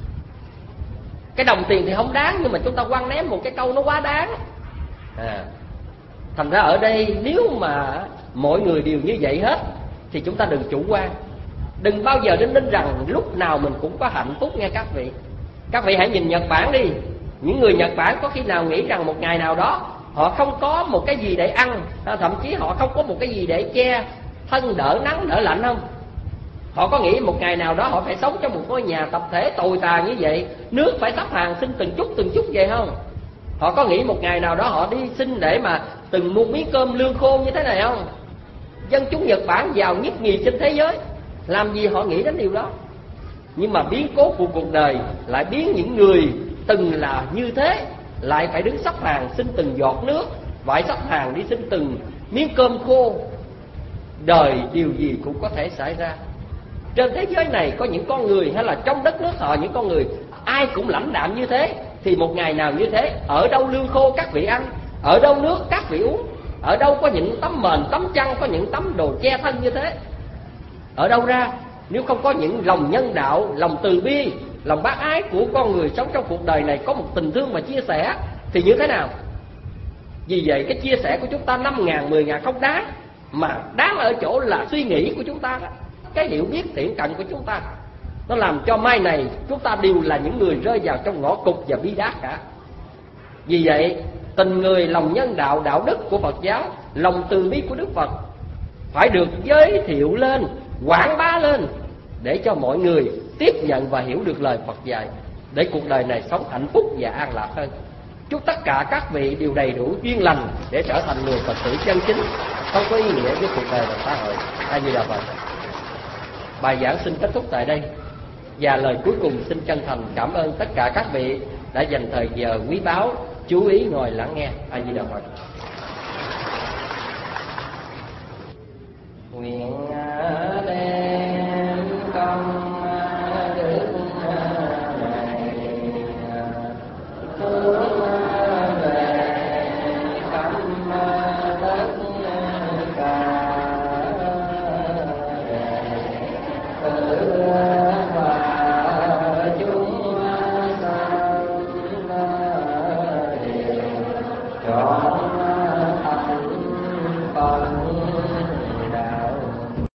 Cái đồng tiền thì không đáng, nhưng mà chúng ta quăng ném một cái câu nó quá đáng à. Thành ra ở đây nếu mà mọi người đều như vậy hết thì chúng ta đừng chủ quan, đừng bao giờ đinh ninh rằng lúc nào mình cũng có hạnh phúc nghe các vị. Các vị hãy nhìn Nhật Bản đi. Những người Nhật Bản có khi nào nghĩ rằng một ngày nào đó họ không có một cái gì để ăn, thậm chí họ không có một cái gì để che thân đỡ nắng đỡ lạnh không? Họ có nghĩ một ngày nào đó họ phải sống trong một ngôi nhà tập thể tồi tàn như vậy, nước phải sắp hàng xin từng chút từng chút vậy không? Họ có nghĩ một ngày nào đó họ đi xin để mà từng một miếng cơm lương khô như thế này không? Dân chúng Nhật Bản giàu nhất nhì trên thế giới, làm gì họ nghĩ đến điều đó. Nhưng mà biến cố của cuộc đời lại biến những người từng là như thế lại phải đứng sắp hàng xin từng giọt nước, phải sắp hàng đi xin từng miếng cơm khô. Đời điều gì cũng có thể xảy ra. Trên thế giới này có những con người, hay là trong đất nước họ những con người ai cũng lãnh đạm như thế, thì một ngày nào như thế, ở đâu lương khô các vị ăn, ở đâu nước các vị uống, ở đâu có những tấm mền, tấm chăn, có những tấm đồ che thân như thế, ở đâu ra? Nếu không có những lòng nhân đạo, lòng từ bi, lòng bác ái của con người sống trong cuộc đời này, có một tình thương mà chia sẻ thì như thế nào? Vì vậy cái chia sẻ của chúng ta năm ngàn, mười ngàn không đáng, mà đáng ở chỗ là suy nghĩ của chúng ta đó, cái hiểu biết thiện cận của chúng ta, nó làm cho mai này chúng ta đều là những người rơi vào trong ngõ cụt và bi đát cả. Vì vậy tình người, lòng nhân đạo, đạo đức của Phật giáo, lòng từ bi của Đức Phật phải được giới thiệu lên, quảng bá lên, để cho mọi người tiếp nhận và hiểu được lời Phật dạy, để cuộc đời này sống hạnh phúc và an lạc hơn. Chúc tất cả các vị đều đầy đủ duyên lành để trở thành người Phật tử chân chính, không có ý nghĩa với cuộc đời và xã hội. A Di Đà Phật. Bài giảng xin kết thúc tại đây, và lời cuối cùng xin chân thành cảm ơn tất cả các vị đã dành thời giờ quý báu chú ý ngồi lắng nghe. A Di Đà Phật.